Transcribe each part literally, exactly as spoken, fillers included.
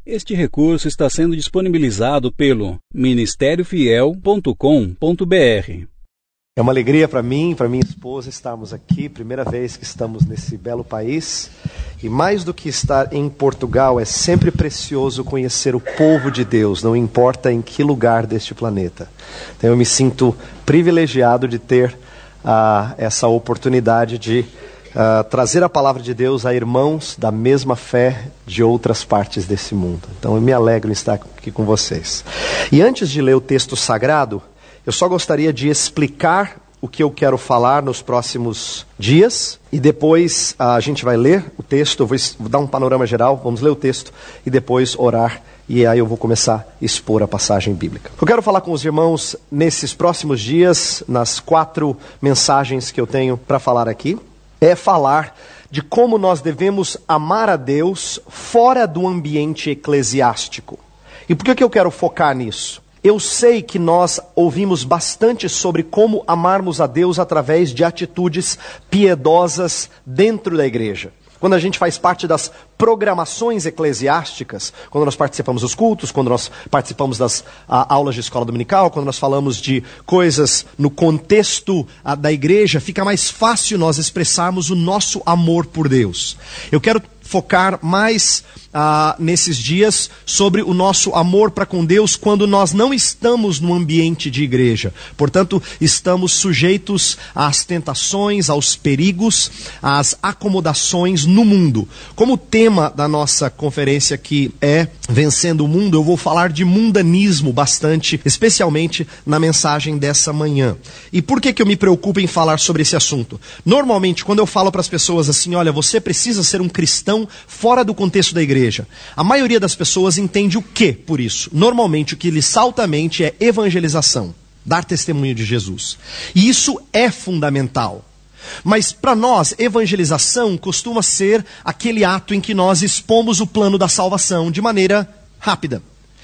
Este recurso está sendo disponibilizado pelo ministério fiel ponto com ponto br. É uma alegria para mim e para minha esposa estarmos aqui, primeira vez que estamos nesse belo país. E mais do que estar em Portugal, é sempre precioso conhecer o povo de Deus, não importa em que lugar deste planeta. Então eu me sinto privilegiado de ter uh, essa oportunidade de uh, trazer a palavra de Deus a irmãos da mesma fé de outras partes desse mundo. Então eu me alegro em estar aqui com vocês. E antes de ler o texto sagrado, eu só gostaria de explicar o que eu quero falar nos próximos dias, e depois a gente vai ler o texto, eu vou dar um panorama geral, vamos ler o texto, e depois orar, e aí eu vou começar a expor a passagem bíblica. Eu quero falar com os irmãos nesses próximos dias, nas quatro mensagens que eu tenho para falar aqui, é falar de como nós devemos amar a Deus fora do ambiente eclesiástico. E por que que eu quero focar nisso? Eu sei que nós ouvimos bastante sobre como amarmos a Deus através de atitudes piedosas dentro da igreja. Quando a gente faz parte das programações eclesiásticas, quando nós participamos dos cultos, quando nós participamos das a, aulas de escola dominical, quando nós falamos de coisas no contexto a, da igreja, fica mais fácil nós expressarmos o nosso amor por Deus. Eu quero focar mais ah, nesses dias sobre o nosso amor para com Deus quando nós não estamos no ambiente de igreja. Portanto, estamos sujeitos às tentações, aos perigos, às acomodações no mundo. Como o tema da nossa conferência aqui é Vencendo o Mundo, eu vou falar de mundanismo bastante, especialmente na mensagem dessa manhã. E por que que eu me preocupo em falar sobre esse assunto? Normalmente, quando eu falo para as pessoas assim, olha, você precisa ser um cristão fora do contexto da igreja, a maioria das pessoas entende o que por isso? Normalmente o que lhe salta à mente é evangelização, dar testemunho de Jesus. E isso é fundamental. Mas para nós, evangelização costuma ser aquele ato em que nós expomos o plano da salvação de maneira rápida.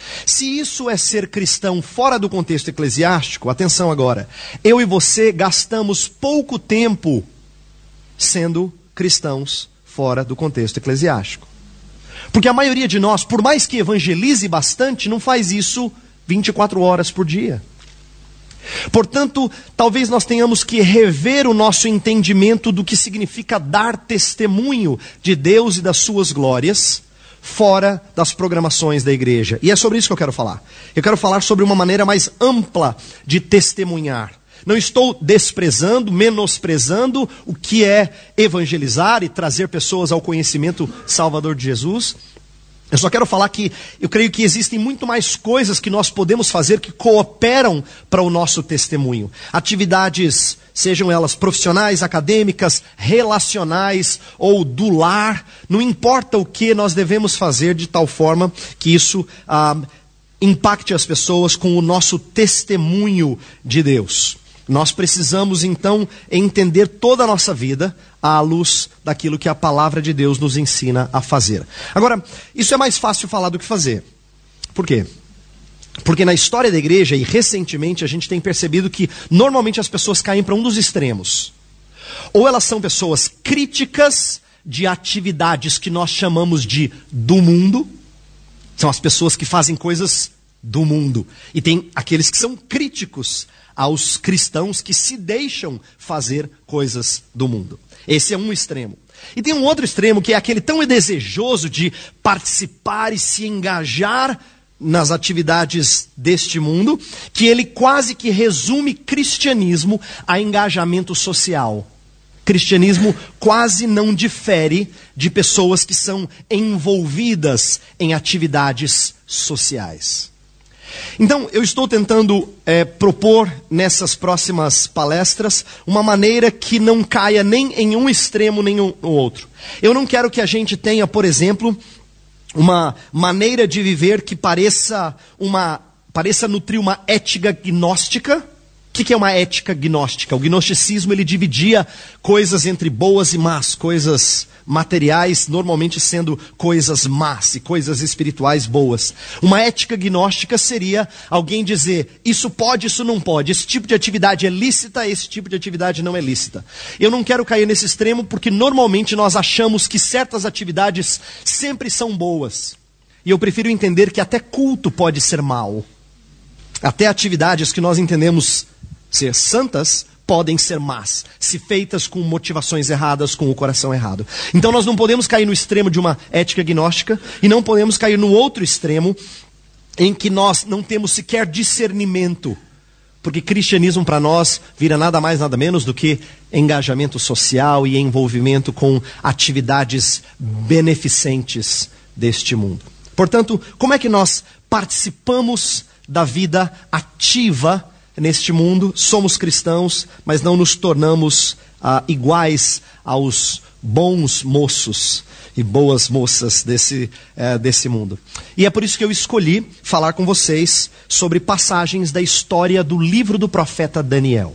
Se isso é ser cristão fora do contexto eclesiástico, atenção agora, eu e você gastamos pouco tempo sendo cristãos fora do contexto eclesiástico. Porque a maioria de nós, por mais que evangelize bastante, não faz isso vinte e quatro horas por dia. Portanto, talvez nós tenhamos que rever o nosso entendimento do que significa dar testemunho de Deus e das suas glórias fora das programações da igreja. E é sobre isso que eu quero falar. Eu quero falar sobre uma maneira mais ampla de testemunhar. Não estou desprezando, menosprezando o que é evangelizar e trazer pessoas ao conhecimento salvador de Jesus. Eu só quero falar que eu creio que existem muito mais coisas que nós podemos fazer que cooperam para o nosso testemunho. Atividades, sejam elas profissionais, acadêmicas, relacionais ou do lar, não importa o que nós devemos fazer de tal forma que isso ah, impacte as pessoas com o nosso testemunho de Deus. Nós precisamos, então, entender toda a nossa vida à luz daquilo que a palavra de Deus nos ensina a fazer. Agora, isso é mais fácil falar do que fazer. Por quê? Porque na história da igreja, e recentemente, a gente tem percebido que normalmente as pessoas caem para um dos extremos. Ou elas são pessoas críticas de atividades que nós chamamos de do mundo. São as pessoas que fazem coisas do mundo. E tem aqueles que são críticos aos cristãos que se deixam fazer coisas do mundo. Esse é um extremo. E tem um outro extremo que é aquele tão desejoso de participar e se engajar nas atividades deste mundo, que ele quase que resume cristianismo a engajamento social. Cristianismo quase não difere de pessoas que são envolvidas em atividades sociais. Então, eu estou tentando é, propor nessas próximas palestras uma maneira que não caia nem em um extremo nem no outro. Eu não quero que a gente tenha, por exemplo, uma maneira de viver que pareça, uma, pareça nutrir uma ética gnóstica. O que é uma ética gnóstica? O gnosticismo ele dividia coisas entre boas e más, coisas materiais normalmente sendo coisas más e coisas espirituais boas. Uma ética gnóstica seria alguém dizer, isso pode, isso não pode, esse tipo de atividade é lícita, esse tipo de atividade não é lícita. Eu não quero cair nesse extremo porque normalmente nós achamos que certas atividades sempre são boas. E eu prefiro entender que até culto pode ser mal. Até atividades que nós entendemos ser santas podem ser más, se feitas com motivações erradas, com o coração errado. Então nós não podemos cair no extremo de uma ética gnóstica e não podemos cair no outro extremo em que nós não temos sequer discernimento. Porque cristianismo para nós vira nada mais, nada menos do que engajamento social e envolvimento com atividades beneficentes deste mundo. Portanto, como é que nós participamos da vida ativa neste mundo? Somos cristãos, mas não nos tornamos ah, iguais aos bons moços e boas moças desse, eh, desse mundo. E é por isso que eu escolhi falar com vocês sobre passagens da história do livro do profeta Daniel.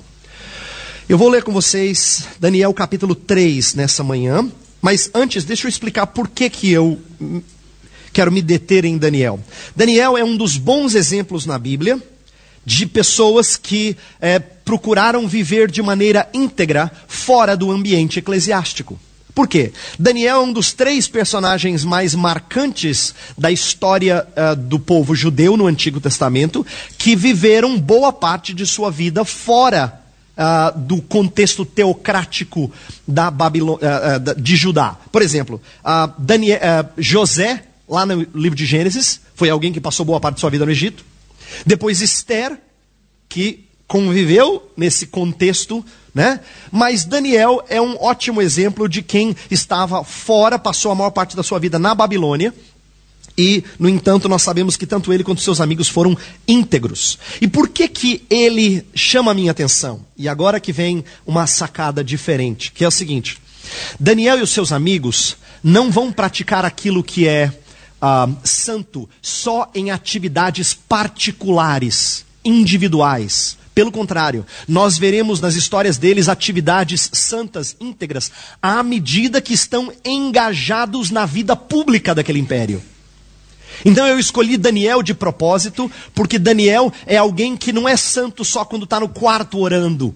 Eu vou ler com vocês Daniel capítulo três nessa manhã, mas antes deixa eu explicar por que que eu quero me deter em Daniel. Daniel é um dos bons exemplos na Bíblia de pessoas que eh, procuraram viver de maneira íntegra fora do ambiente eclesiástico. Por quê? Daniel é um dos três personagens mais marcantes da história uh, do povo judeu no Antigo Testamento, que viveram boa parte de sua vida fora uh, do contexto teocrático da Babilô- uh, uh, de Judá. Por exemplo, uh, Daniel, uh, José, lá no livro de Gênesis, foi alguém que passou boa parte de sua vida no Egito. Depois Esther, que conviveu nesse contexto, né? Mas Daniel é um ótimo exemplo de quem estava fora, passou a maior parte da sua vida na Babilônia. E, no entanto, nós sabemos que tanto ele quanto seus amigos foram íntegros. E por que que ele chama a minha atenção? E agora que vem uma sacada diferente, que é o seguinte: Daniel e os seus amigos não vão praticar aquilo que é uh, santo só em atividades particulares, individuais. Pelo contrário, nós veremos nas histórias deles atividades santas, íntegras, à medida que estão engajados na vida pública daquele império. Então eu escolhi Daniel de propósito, porque Daniel é alguém que não é santo só quando está no quarto orando.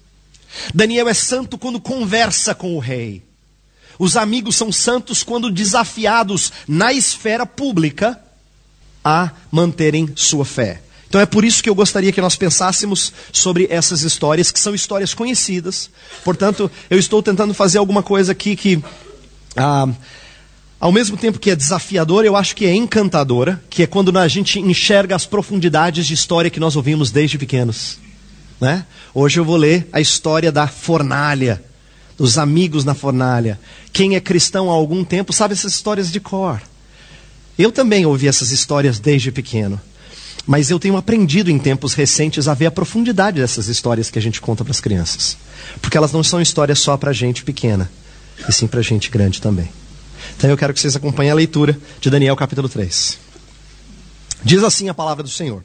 Daniel é santo quando conversa com o rei. Os amigos são santos quando desafiados na esfera pública a manterem sua fé. Então é por isso que eu gostaria que nós pensássemos sobre essas histórias, que são histórias conhecidas. Portanto, eu estou tentando fazer alguma coisa aqui que, ah, ao mesmo tempo que é desafiadora, eu acho que é encantadora, que é quando a gente enxerga as profundidades de história que nós ouvimos desde pequenos. Né? Hoje eu vou ler a história da fornalha, dos amigos na fornalha. Quem é cristão há algum tempo sabe essas histórias de cor. Eu também ouvi essas histórias desde pequeno. Mas eu tenho aprendido em tempos recentes a ver a profundidade dessas histórias que a gente conta para as crianças. Porque elas não são histórias só para gente pequena, e sim para gente grande também. Então eu quero que vocês acompanhem a leitura de Daniel capítulo três. Diz assim a palavra do Senhor: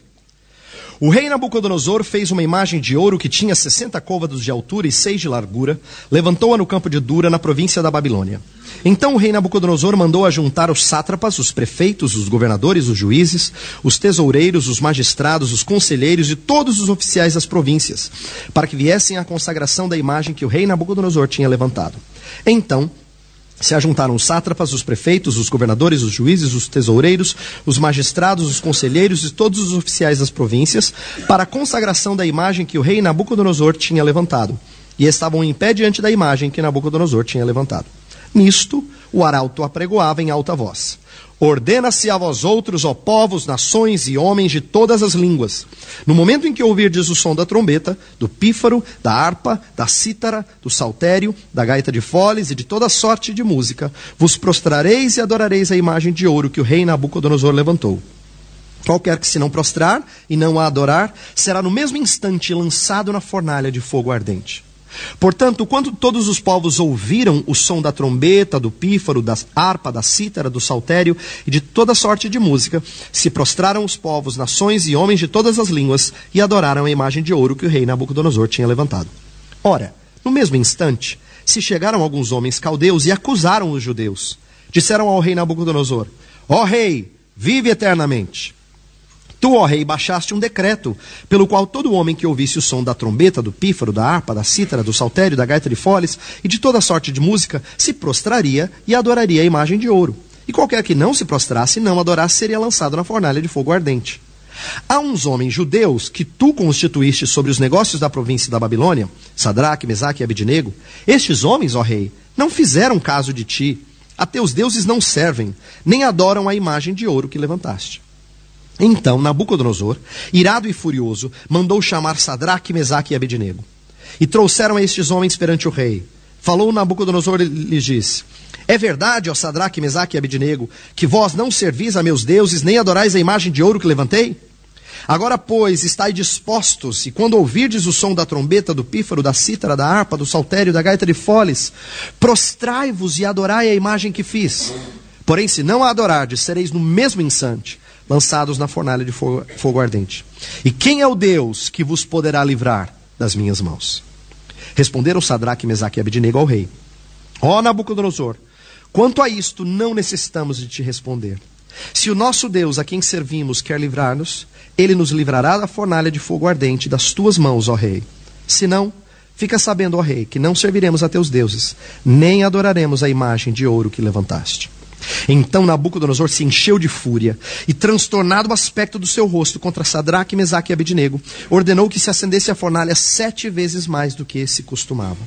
O rei Nabucodonosor fez uma imagem de ouro que tinha sessenta côvados de altura e seis de largura, levantou-a no campo de Dura, na província da Babilônia. Então o rei Nabucodonosor mandou ajuntar os sátrapas, os prefeitos, os governadores, os juízes, os tesoureiros, os magistrados, os conselheiros e todos os oficiais das províncias, para que viessem à consagração da imagem que o rei Nabucodonosor tinha levantado. Então se ajuntaram os sátrapas, os prefeitos, os governadores, os juízes, os tesoureiros, os magistrados, os conselheiros e todos os oficiais das províncias para a consagração da imagem que o rei Nabucodonosor tinha levantado. E estavam em pé diante da imagem que Nabucodonosor tinha levantado. Nisto, o arauto apregoava em alta voz: Ordena-se a vós outros, ó povos, nações e homens de todas as línguas. No momento em que ouvirdes o som da trombeta, do pífaro, da harpa, da cítara, do saltério, da gaita de foles e de toda sorte de música, vos prostrareis e adorareis a imagem de ouro que o rei Nabucodonosor levantou. Qualquer que se não prostrar e não a adorar, será no mesmo instante lançado na fornalha de fogo ardente. Portanto, quando todos os povos ouviram o som da trombeta, do pífaro, da harpa, da cítara, do saltério e de toda sorte de música, se prostraram os povos, nações e homens de todas as línguas e adoraram a imagem de ouro que o rei Nabucodonosor tinha levantado. Ora, no mesmo instante, se chegaram alguns homens caldeus e acusaram os judeus. Disseram ao rei Nabucodonosor: Ó rei, vive eternamente. Tu, ó rei, baixaste um decreto, pelo qual todo homem que ouvisse o som da trombeta, do pífaro, da harpa, da cítara, do saltério, da gaita de foles e de toda sorte de música, se prostraria e adoraria a imagem de ouro. E qualquer que não se prostrasse e não adorasse seria lançado na fornalha de fogo ardente. Há uns homens judeus que tu constituíste sobre os negócios da província da Babilônia, Sadraque, Mesaque e Abednego. Estes homens, ó rei, não fizeram caso de ti. A teus deuses não servem, nem adoram a imagem de ouro que levantaste. Então Nabucodonosor, irado e furioso, mandou chamar Sadraque, Mesaque e Abednego. E trouxeram a estes homens perante o rei. Falou Nabucodonosor e lhes disse: é verdade, ó Sadraque, Mesaque e Abednego, que vós não servis a meus deuses, nem adorais a imagem de ouro que levantei? Agora, pois, estai dispostos, e quando ouvirdes o som da trombeta, do pífaro, da cítara, da harpa, do saltério, da gaita de foles, prostrai-vos e adorai a imagem que fiz. Porém, se não a adorardes, sereis no mesmo instante lançados na fornalha de fogo, fogo ardente. E quem é o Deus que vos poderá livrar das minhas mãos? Responderam Sadraque, Mesaque e Abednego ao rei: ó Nabucodonosor, quanto a isto, não necessitamos de te responder. Se o nosso Deus, a quem servimos, quer livrar-nos, ele nos livrará da fornalha de fogo ardente das tuas mãos, ó rei. Se não, fica sabendo, ó rei, que não serviremos a teus deuses, nem adoraremos a imagem de ouro que levantaste. Então Nabucodonosor se encheu de fúria, e transtornado o aspecto do seu rosto contra Sadraque, Mesaque e Abednego, ordenou que se acendesse a fornalha sete vezes mais do que se costumava.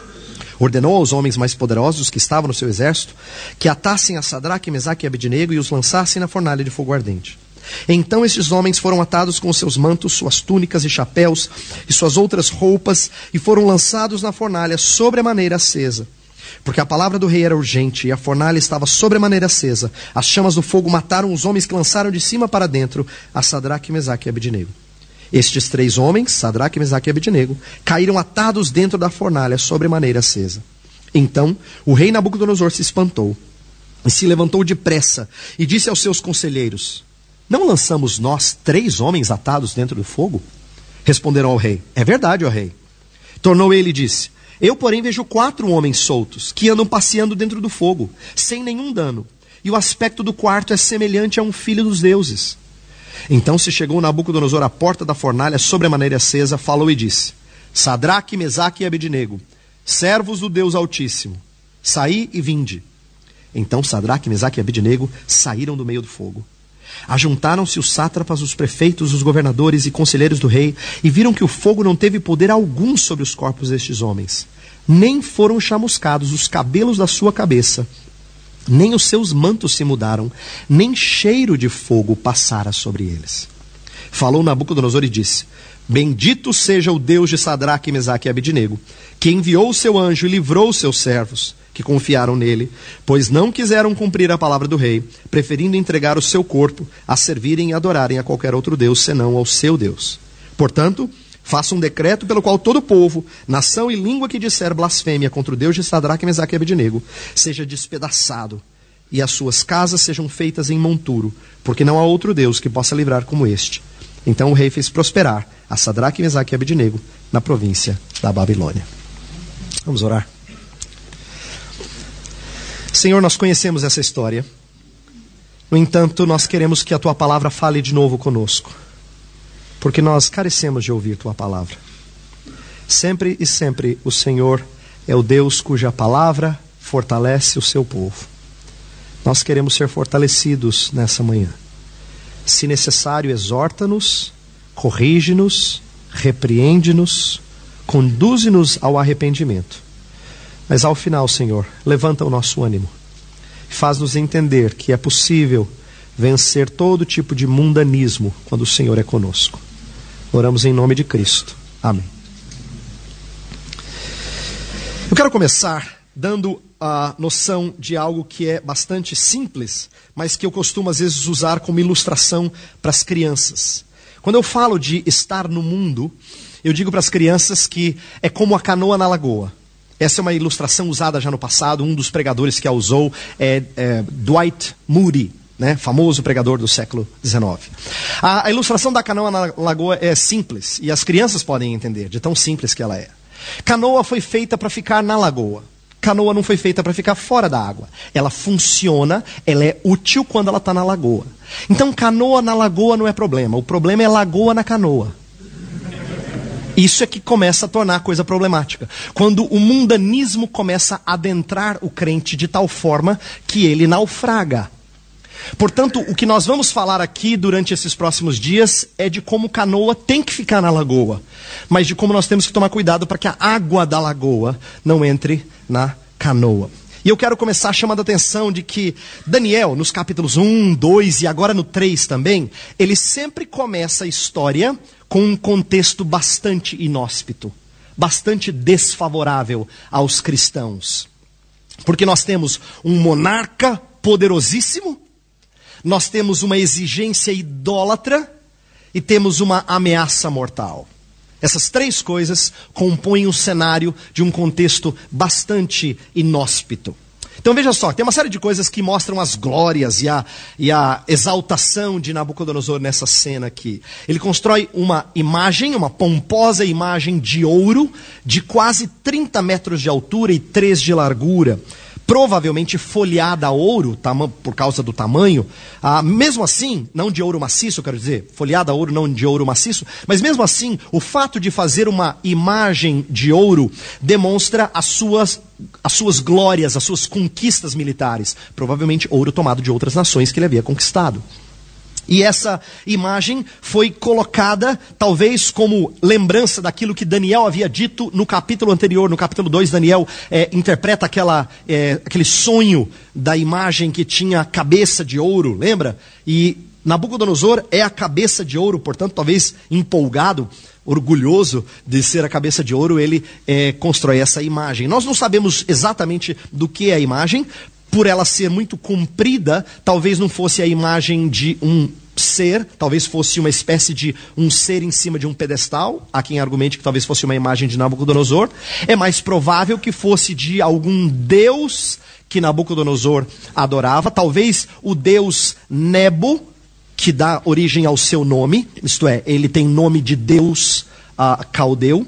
Ordenou aos homens mais poderosos que estavam no seu exército que atassem a Sadraque, Mesaque e Abednego e os lançassem na fornalha de fogo ardente. Então estes homens foram atados com seus mantos, suas túnicas e chapéus e suas outras roupas e foram lançados na fornalha sobremaneira acesa. Porque a palavra do rei era urgente e a fornalha estava sobremaneira acesa. As chamas do fogo mataram os homens que lançaram de cima para dentro a Sadraque, Mesaque e Abednego. Estes três homens, Sadraque, Mesaque e Abednego, caíram atados dentro da fornalha sobremaneira acesa. Então o rei Nabucodonosor se espantou e se levantou depressa e disse aos seus conselheiros: não lançamos nós três homens atados dentro do fogo? Responderam ao rei: é verdade, ó rei. Tornou ele e disse: eu, porém, vejo quatro homens soltos que andam passeando dentro do fogo, sem nenhum dano, e o aspecto do quarto é semelhante a um filho dos deuses. Então se chegou Nabucodonosor à porta da fornalha sobremaneira acesa, falou e disse: Sadraque, Mesaque e Abednego, servos do Deus Altíssimo, saí e vinde. Então Sadraque, Mesaque e Abednego saíram do meio do fogo. Ajuntaram-se os sátrapas, os prefeitos, os governadores e conselheiros do rei, e viram que o fogo não teve poder algum sobre os corpos destes homens. Nem foram chamuscados os cabelos da sua cabeça, nem os seus mantos se mudaram, nem cheiro de fogo passara sobre eles. Falou Nabucodonosor e disse: bendito seja o Deus de Sadraque, Mesaque e Abednego, que enviou o seu anjo e livrou os seus servos, que confiaram nele, pois não quiseram cumprir a palavra do rei, preferindo entregar o seu corpo a servirem e adorarem a qualquer outro Deus, senão ao seu Deus. Portanto, faça um decreto pelo qual todo povo, nação e língua que disser blasfêmia contra o Deus de Sadraque, Mesaque e Abednego seja despedaçado, e as suas casas sejam feitas em monturo, porque não há outro Deus que possa livrar como este. Então o rei fez prosperar a Sadraque, Mesaque e Abednego na província da Babilônia. Vamos orar. Senhor, nós conhecemos essa história. No entanto, nós queremos que a Tua palavra fale de novo conosco, porque nós carecemos de ouvir Tua palavra. Sempre e sempre o Senhor é o Deus cuja palavra fortalece o seu povo. Nós queremos ser fortalecidos nessa manhã. Se necessário, exorta-nos, corrige-nos, repreende-nos, conduze-nos ao arrependimento. Mas ao final, Senhor, levanta o nosso ânimo. Faz-nos entender que é possível vencer todo tipo de mundanismo quando o Senhor é conosco. Oramos em nome de Cristo. Amém. Eu quero começar dando a noção de algo que é bastante simples, mas que eu costumo às vezes usar como ilustração para as crianças. Quando eu falo de estar no mundo, eu digo para as crianças que é como a canoa na lagoa. Essa é uma ilustração usada já no passado. Um dos pregadores que a usou é, é Dwight Moody, né? Famoso pregador do século dezenove. A, a ilustração da canoa na lagoa é simples, e as crianças podem entender, de tão simples que ela é. Canoa foi feita para ficar na lagoa. Canoa não foi feita para ficar fora da água. Ela funciona, ela é útil quando ela está na lagoa. Então canoa na lagoa não é problema. O problema é lagoa na canoa. Isso é que começa a tornar a coisa problemática. Quando o mundanismo começa a adentrar o crente de tal forma que ele naufraga. Portanto, o que nós vamos falar aqui durante esses próximos dias é de como canoa tem que ficar na lagoa, mas de como nós temos que tomar cuidado para que a água da lagoa não entre na canoa. E eu quero começar chamando a atenção de que Daniel, nos capítulos um, dois e agora no três também, ele sempre começa a história com um contexto bastante inóspito, bastante desfavorável aos cristãos. Porque nós temos um monarca poderosíssimo, nós temos uma exigência idólatra e temos uma ameaça mortal. Essas três coisas compõem o cenário de um contexto bastante inóspito. Então veja só, tem uma série de coisas que mostram as glórias e a, e a exaltação de Nabucodonosor nessa cena aqui. Ele constrói uma imagem, uma pomposa imagem de ouro, de quase trinta metros de altura e três de largura. Provavelmente folheada a ouro, por causa do tamanho, ah, mesmo assim, não de ouro maciço, eu quero dizer, folheada a ouro, não de ouro maciço, mas mesmo assim, o fato de fazer uma imagem de ouro demonstra as suas, as suas glórias, as suas conquistas militares, provavelmente ouro tomado de outras nações que ele havia conquistado. E essa imagem foi colocada, talvez como lembrança daquilo que Daniel havia dito no capítulo anterior. No capítulo dois, Daniel é, interpreta aquela, é, aquele sonho da imagem que tinha cabeça de ouro, lembra? E Nabucodonosor é a cabeça de ouro, portanto, talvez empolgado, orgulhoso de ser a cabeça de ouro, ele é, constrói essa imagem. Nós não sabemos exatamente do que é a imagem. Por ela ser muito comprida, talvez não fosse a imagem de um ser, talvez fosse uma espécie de um ser em cima de um pedestal. Há quem argumente que talvez fosse uma imagem de Nabucodonosor. É mais provável que fosse de algum deus que Nabucodonosor adorava, talvez o deus Nebo, que dá origem ao seu nome, isto é, ele tem nome de deus uh, caldeu.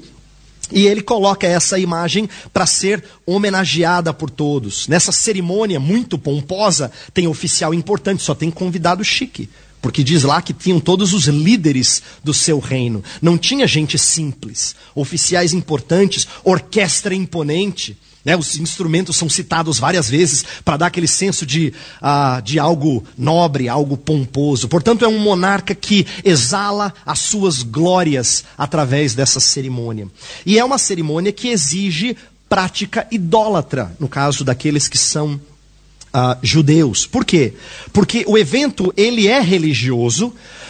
E ele coloca essa imagem para ser homenageada por todos. Nessa cerimônia muito pomposa, tem oficial importante, só tem convidado chique. Porque diz lá que tinham todos os líderes do seu reino. Não tinha gente simples. Oficiais importantes, orquestra imponente. Né, os instrumentos são citados várias vezes para dar aquele senso de, uh, de algo nobre, algo pomposo. Portanto, é um monarca que exala as suas glórias através dessa cerimônia. E é uma cerimônia que exige prática idólatra, no caso daqueles que são uh, judeus. Por quê? Porque o evento ele é religioso,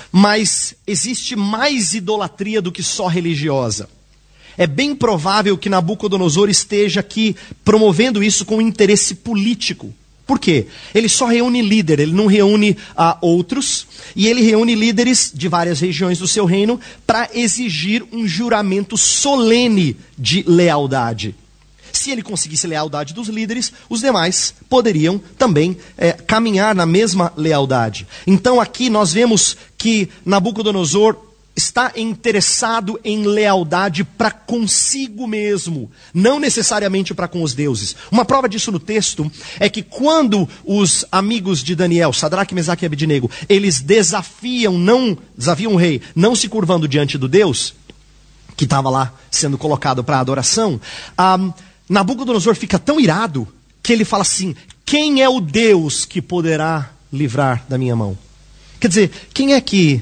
mas existe mais idolatria do que só religiosa. É bem provável que Nabucodonosor esteja aqui promovendo isso com interesse político. Por quê? Ele só reúne líder, ele não reúne uh, outros, e ele reúne líderes de várias regiões do seu reino para exigir um juramento solene de lealdade. Se ele conseguisse lealdade dos líderes, os demais poderiam também é, caminhar na mesma lealdade. Então aqui nós vemos que Nabucodonosor está interessado em lealdade para consigo mesmo, não necessariamente para com os deuses. Uma prova disso no texto é que quando os amigos de Daniel, Sadraque, Mesaque e Abednego, eles desafiam, não, desafiam o rei, não se curvando diante do Deus, que estava lá sendo colocado para adoração, um, Nabucodonosor fica tão irado que ele fala assim: quem é o Deus que poderá livrar da minha mão? Quer dizer, quem é que...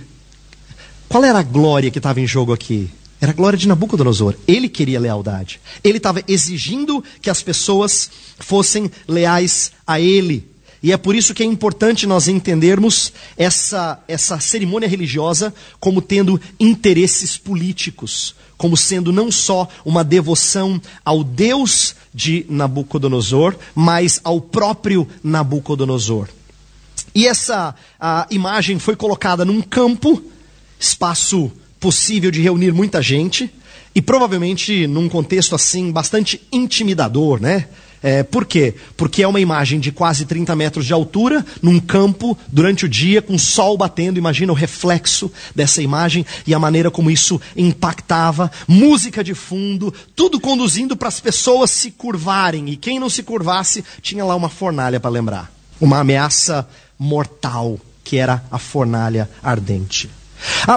Qual era a glória que estava em jogo aqui? Era a glória de Nabucodonosor. Ele queria lealdade. Ele estava exigindo que as pessoas fossem leais a ele. E é por isso que é importante nós entendermos essa, essa cerimônia religiosa como tendo interesses políticos, como sendo não só uma devoção ao Deus de Nabucodonosor, mas ao próprio Nabucodonosor. E essa a imagem foi colocada num campo, espaço possível de reunir muita gente, e provavelmente num contexto assim bastante intimidador, né? É, por quê? Porque é uma imagem de quase trinta metros de altura, num campo, durante o dia, com o sol batendo. Imagina o reflexo dessa imagem e a maneira como isso impactava. Música de fundo, tudo conduzindo para as pessoas se curvarem. E quem não se curvasse, tinha lá uma fornalha para lembrar. Uma ameaça mortal, que era a fornalha ardente. Ah,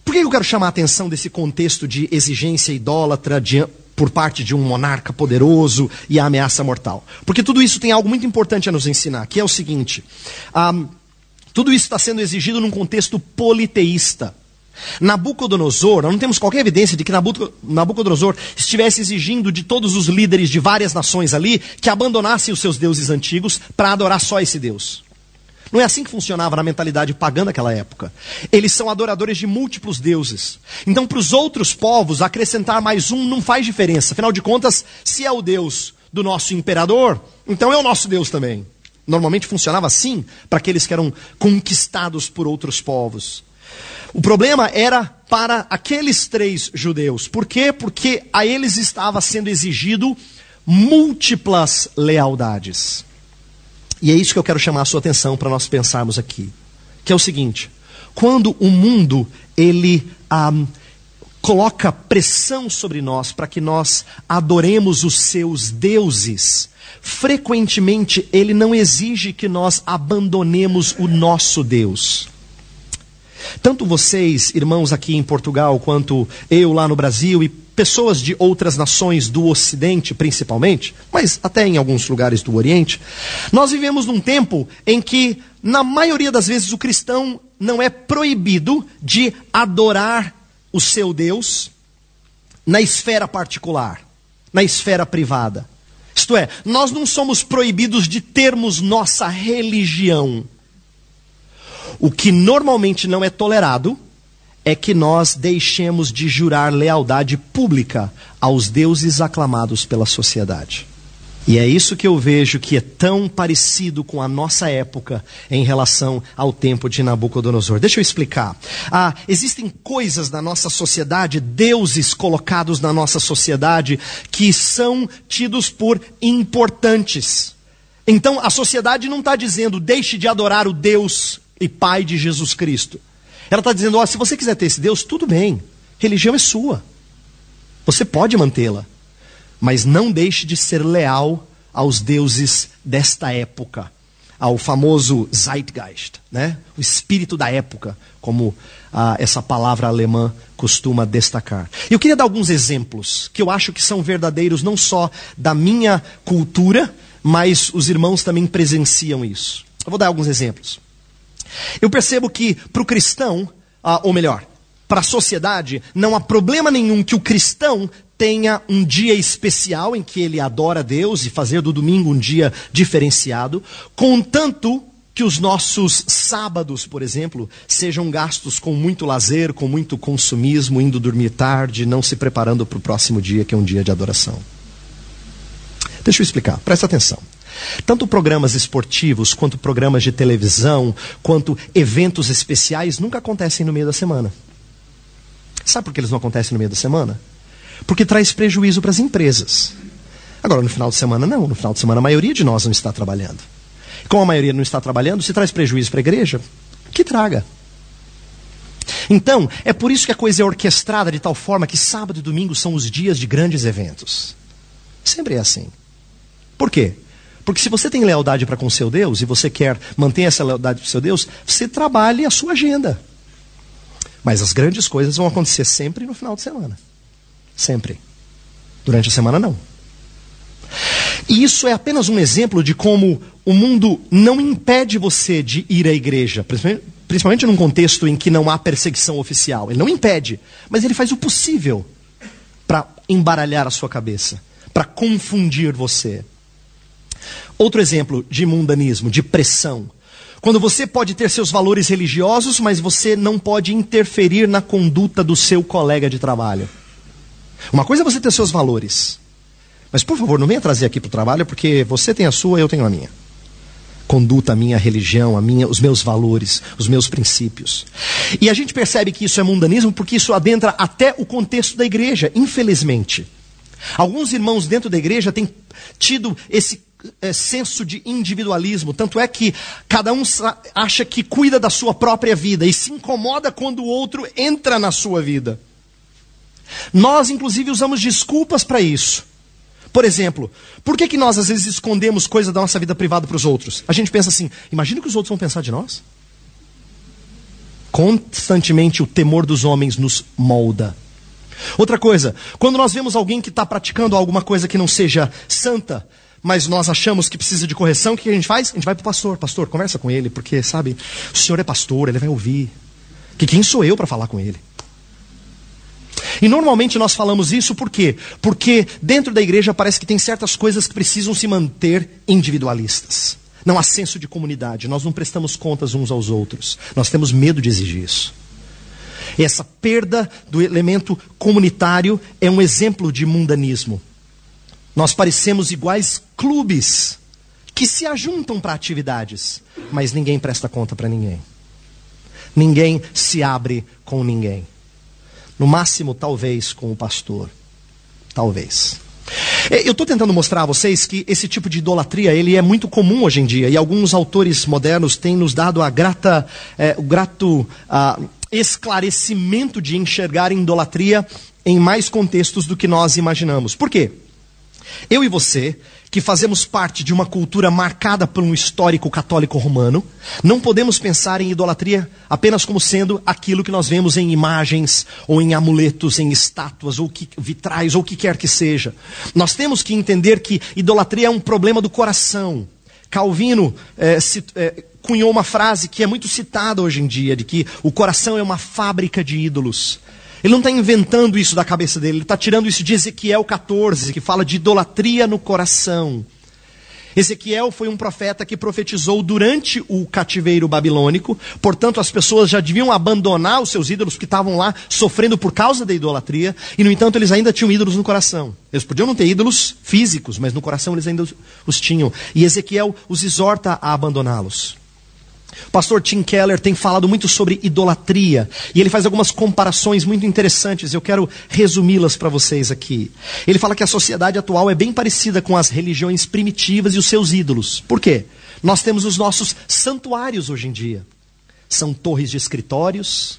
Por que eu quero chamar a atenção desse contexto de exigência idólatra de, por parte de um monarca poderoso e a ameaça mortal? Porque tudo isso tem algo muito importante a nos ensinar, que é o seguinte. Um, tudo isso está sendo exigido num contexto politeísta. Nabucodonosor, não temos qualquer evidência de que Nabucodonosor estivesse exigindo de todos os líderes de várias nações ali que abandonassem os seus deuses antigos para adorar só esse Deus. Não é assim que funcionava na mentalidade pagã daquela época. Eles são adoradores de múltiplos deuses. Então, para os outros povos, acrescentar mais um não faz diferença. Afinal de contas, se é o Deus do nosso imperador, então é o nosso Deus também. Normalmente funcionava assim para aqueles que eram conquistados por outros povos. O problema era para aqueles três judeus. Por quê? Porque a eles estava sendo exigido múltiplas lealdades. E é isso que eu quero chamar a sua atenção para nós pensarmos aqui. Que é o seguinte: quando o mundo ele um, coloca pressão sobre nós para que nós adoremos os seus deuses, frequentemente ele não exige que nós abandonemos o nosso Deus. Tanto vocês, irmãos aqui em Portugal, quanto eu lá no Brasil e pessoas de outras nações do Ocidente, principalmente, mas até em alguns lugares do Oriente, nós vivemos num tempo em que, na maioria das vezes, o cristão não é proibido de adorar o seu Deus na esfera particular, na esfera privada. Isto é, nós não somos proibidos de termos nossa religião. O que normalmente não é tolerado é que nós deixemos de jurar lealdade pública aos deuses aclamados pela sociedade. E é isso que eu vejo que é tão parecido com a nossa época em relação ao tempo de Nabucodonosor. Deixa eu explicar. Ah, existem coisas na nossa sociedade, deuses colocados na nossa sociedade, que são tidos por importantes. Então a sociedade não está dizendo, deixe de adorar o Deus e Pai de Jesus Cristo. Ela está dizendo, ó, se você quiser ter esse Deus, tudo bem. Religião é sua. Você pode mantê-la. Mas não deixe de ser leal aos deuses desta época. Ao famoso Zeitgeist, né? O espírito da época, como ah, essa palavra alemã costuma destacar. Eu queria dar alguns exemplos, que eu acho que são verdadeiros não só da minha cultura, mas os irmãos também presenciam isso. Eu vou dar alguns exemplos. Eu percebo que para o cristão, ah, ou melhor, para a sociedade, não há problema nenhum que o cristão tenha um dia especial em que ele adora a Deus e fazer do domingo um dia diferenciado, contanto que os nossos sábados, por exemplo, sejam gastos com muito lazer, com muito consumismo, indo dormir tarde, não se preparando para o próximo dia, que é um dia de adoração. Deixa eu explicar, presta atenção. Tanto programas esportivos, quanto programas de televisão, quanto eventos especiais nunca acontecem no meio da semana. Sabe por que eles não acontecem no meio da semana? Porque traz prejuízo para as empresas. Agora, no final de semana não. No final de semana a maioria de nós não está trabalhando. Como a maioria não está trabalhando, se traz prejuízo para a igreja, que traga. Então, é por isso que a coisa é orquestrada de tal forma que sábado e domingo são os dias de grandes eventos. Sempre é assim. Por quê? Porque se você tem lealdade para com o seu Deus, e você quer manter essa lealdade para o seu Deus, você trabalhe a sua agenda. Mas as grandes coisas vão acontecer sempre no final de semana. Sempre. Durante a semana, não. E isso é apenas um exemplo de como o mundo não impede você de ir à igreja, principalmente num contexto em que não há perseguição oficial. Ele não impede, mas ele faz o possível para embaralhar a sua cabeça, para confundir você. Outro exemplo de mundanismo, de pressão. Quando você pode ter seus valores religiosos, mas você não pode interferir na conduta do seu colega de trabalho. Uma coisa é você ter seus valores. Mas, por favor, não venha trazer aqui para o trabalho, porque você tem a sua e eu tenho a minha. Conduta, a minha religião, a minha, os meus valores, os meus princípios. E a gente percebe que isso é mundanismo porque isso adentra até o contexto da igreja, infelizmente. Alguns irmãos dentro da igreja têm tido esse é, senso de individualismo. Tanto é que cada um acha que cuida da sua própria vida e se incomoda quando o outro entra na sua vida. Nós, inclusive, usamos desculpas para isso. Por exemplo, por que, que nós às vezes escondemos coisas da nossa vida privada para os outros? A gente pensa assim, imagina o que os outros vão pensar de nós. Constantemente o temor dos homens nos molda. Outra coisa, quando nós vemos alguém que está praticando alguma coisa que não seja santa, mas nós achamos que precisa de correção, o que a gente faz? A gente vai para o pastor. Pastor, conversa com ele, porque, sabe, o senhor é pastor, ele vai ouvir. Que quem sou eu para falar com ele? E normalmente nós falamos isso por quê? Porque dentro da igreja parece que tem certas coisas que precisam se manter individualistas. Não há senso de comunidade, nós não prestamos contas uns aos outros. Nós temos medo de exigir isso. E essa perda do elemento comunitário é um exemplo de mundanismo. Nós parecemos iguais clubes que se ajuntam para atividades, mas ninguém presta conta para ninguém. Ninguém se abre com ninguém. No máximo, talvez, com o pastor. Talvez. Eu estou tentando mostrar a vocês que esse tipo de idolatria ele é muito comum hoje em dia. E alguns autores modernos têm nos dado a grata, é, o grato a, esclarecimento de enxergar a idolatria em mais contextos do que nós imaginamos. Por quê? Eu e você, que fazemos parte de uma cultura marcada por um histórico católico romano, não podemos pensar em idolatria apenas como sendo aquilo que nós vemos em imagens, ou em amuletos, em estátuas, ou que, vitrais, ou o que quer que seja. Nós temos que entender que idolatria é um problema do coração. Calvino é, se, é, cunhou uma frase que é muito citada hoje em dia, de que o coração é uma fábrica de ídolos. Ele não está inventando isso da cabeça dele, ele está tirando isso de Ezequiel catorze, que fala de idolatria no coração. Ezequiel foi um profeta que profetizou durante o cativeiro babilônico, portanto as pessoas já deviam abandonar os seus ídolos que estavam lá sofrendo por causa da idolatria, e no entanto eles ainda tinham ídolos no coração. Eles podiam não ter ídolos físicos, mas no coração eles ainda os tinham. E Ezequiel os exorta a abandoná-los. O pastor Tim Keller tem falado muito sobre idolatria, e ele faz algumas comparações muito interessantes, eu quero resumi-las para vocês aqui. Ele fala que a sociedade atual é bem parecida com as religiões primitivas e os seus ídolos. Por quê? Nós temos os nossos santuários hoje em dia. São torres de escritórios,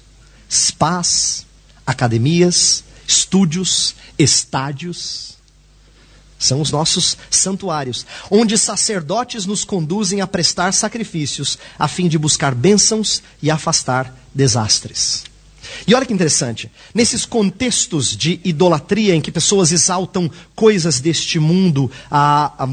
spas, academias, estúdios, estádios. São os nossos santuários, onde sacerdotes nos conduzem a prestar sacrifícios, a fim de buscar bênçãos e afastar desastres. E olha que interessante, nesses contextos de idolatria, em que pessoas exaltam coisas deste mundo, ah, ah,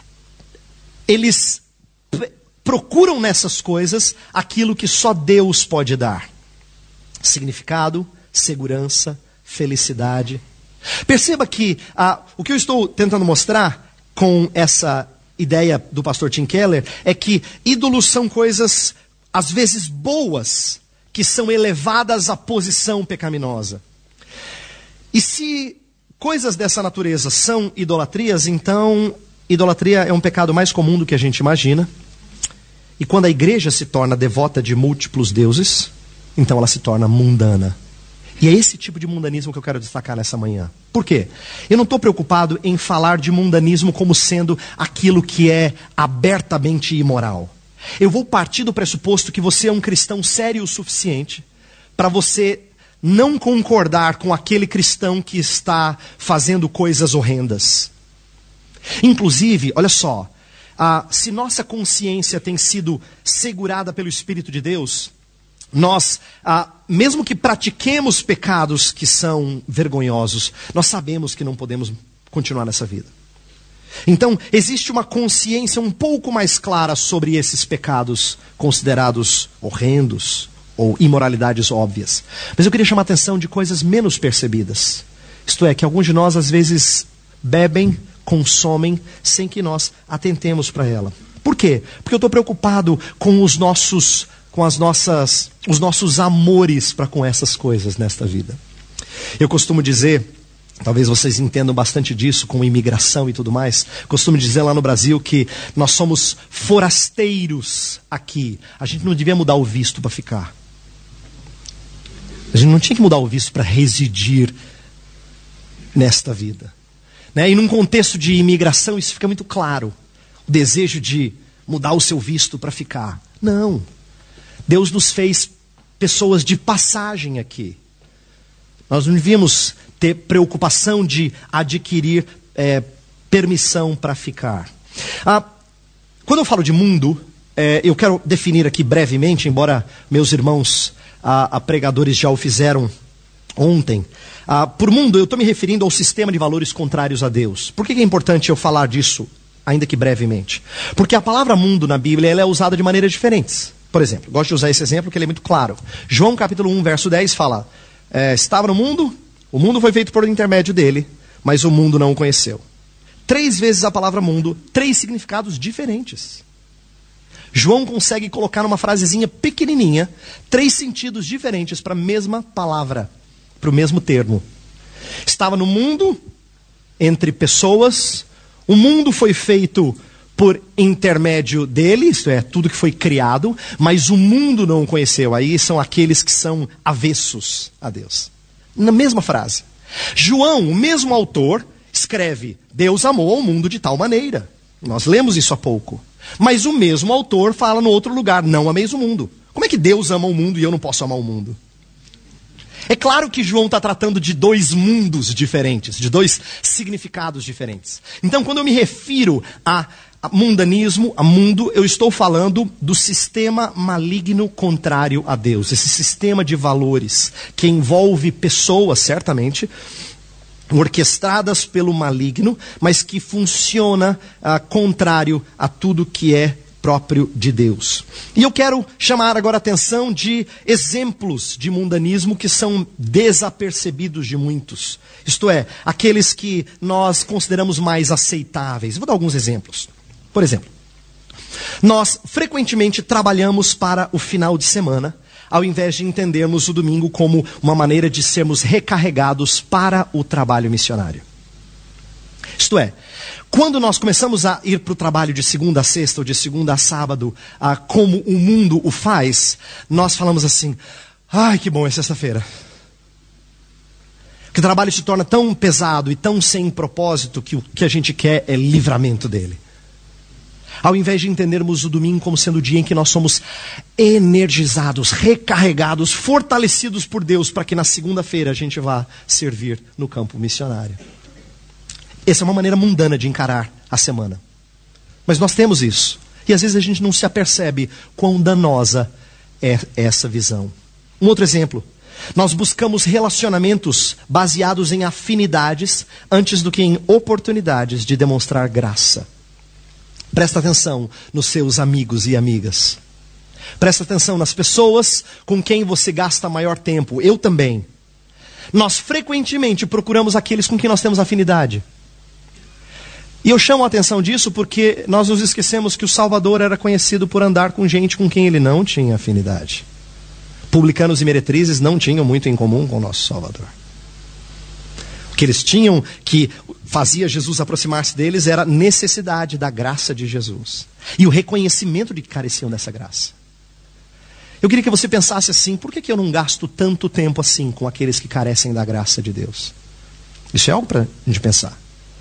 eles procuram nessas coisas aquilo que só Deus pode dar. Significado, segurança, felicidade. Perceba que ah, o que eu estou tentando mostrar com essa ideia do pastor Tim Keller é que ídolos são coisas, às vezes boas, que são elevadas à posição pecaminosa. E se coisas dessa natureza são idolatrias, então idolatria é um pecado mais comum do que a gente imagina. E quando a igreja se torna devota de múltiplos deuses, então ela se torna mundana. E é esse tipo de mundanismo que eu quero destacar nessa manhã. Por quê? Eu não estou preocupado em falar de mundanismo como sendo aquilo que é abertamente imoral. Eu vou partir do pressuposto que você é um cristão sério o suficiente para você não concordar com aquele cristão que está fazendo coisas horrendas. Inclusive, olha só, ah, se nossa consciência tem sido segurada pelo Espírito de Deus, nós, ah, mesmo que pratiquemos pecados que são vergonhosos, nós sabemos que não podemos continuar nessa vida. Então, existe uma consciência um pouco mais clara sobre esses pecados considerados horrendos ou imoralidades óbvias. Mas eu queria chamar a atenção de coisas menos percebidas. Isto é, que alguns de nós às vezes bebem, consomem, sem que nós atentemos para ela. Por quê? Porque eu estou preocupado com os nossos... com as nossas, os nossos amores para com essas coisas nesta vida. Eu costumo dizer, talvez vocês entendam bastante disso com imigração e tudo mais, costumo dizer lá no Brasil que nós somos forasteiros aqui. A gente não devia mudar o visto para ficar. A gente não tinha que mudar o visto para residir nesta vida. Né? E num contexto de imigração isso fica muito claro. O desejo de mudar o seu visto para ficar. Não. Deus nos fez pessoas de passagem aqui. Nós não devíamos ter preocupação de adquirir é, permissão para ficar. Ah, quando eu falo de mundo, é, eu quero definir aqui brevemente, embora meus irmãos a, a pregadores já o fizeram ontem. Ah, por mundo, eu estou me referindo ao sistema de valores contrários a Deus. Por que é importante eu falar disso, ainda que brevemente? Porque a palavra mundo na Bíblia ela é usada de maneiras diferentes. Por exemplo, gosto de usar esse exemplo porque ele é muito claro. João capítulo um, verso dez fala, é, estava no mundo, o mundo foi feito por intermédio dele, mas o mundo não o conheceu. Três vezes a palavra mundo, três significados diferentes. João consegue colocar numa frasezinha pequenininha, três sentidos diferentes para a mesma palavra, para o mesmo termo. Estava no mundo, entre pessoas, o mundo foi feito por intermédio dele, isto é, tudo que foi criado, mas o mundo não o conheceu. Aí são aqueles que são avessos a Deus. Na mesma frase. João, o mesmo autor, escreve, Deus amou o mundo de tal maneira. Nós lemos isso há pouco. Mas o mesmo autor fala no outro lugar, não ameis o mundo. Como é que Deus ama o mundo e eu não posso amar o mundo? É claro que João está tratando de dois mundos diferentes, de dois significados diferentes. Então, quando eu me refiro a, a mundanismo, a mundo, eu estou falando do sistema maligno contrário a Deus. Esse sistema de valores que envolve pessoas, certamente, orquestradas pelo maligno, mas que funciona ah, contrário a tudo que é próprio de Deus. E eu quero chamar agora a atenção de exemplos de mundanismo que são desapercebidos de muitos. Isto é, aqueles que nós consideramos mais aceitáveis. Vou dar alguns exemplos. Por exemplo, nós frequentemente trabalhamos para o final de semana, ao invés de entendermos o domingo como uma maneira de sermos recarregados para o trabalho missionário. Isto é, quando nós começamos a ir para o trabalho de segunda a sexta ou de segunda a sábado, ah, como o mundo o faz, nós falamos assim, ai que bom, é sexta-feira. Que o trabalho se torna tão pesado e tão sem propósito que o que a gente quer é livramento dele. Ao invés de entendermos o domingo como sendo o dia em que nós somos energizados, recarregados, fortalecidos por Deus, para que na segunda-feira a gente vá servir no campo missionário. Essa é uma maneira mundana de encarar a semana. Mas nós temos isso. E às vezes a gente não se apercebe quão danosa é essa visão. Um outro exemplo. Nós buscamos relacionamentos baseados em afinidades antes do que em oportunidades de demonstrar graça. Presta atenção nos seus amigos e amigas. Presta atenção nas pessoas com quem você gasta maior tempo. Eu também. Nós frequentemente procuramos aqueles com quem nós temos afinidade. E eu chamo a atenção disso porque nós nos esquecemos que o Salvador era conhecido por andar com gente com quem ele não tinha afinidade. Publicanos e meretrizes não tinham muito em comum com o nosso Salvador. O que eles tinham que fazia Jesus aproximar-se deles era a necessidade da graça de Jesus. E o reconhecimento de que careciam dessa graça. Eu queria que você pensasse assim, por que que eu não gasto tanto tempo assim com aqueles que carecem da graça de Deus? Isso é algo para a gente pensar.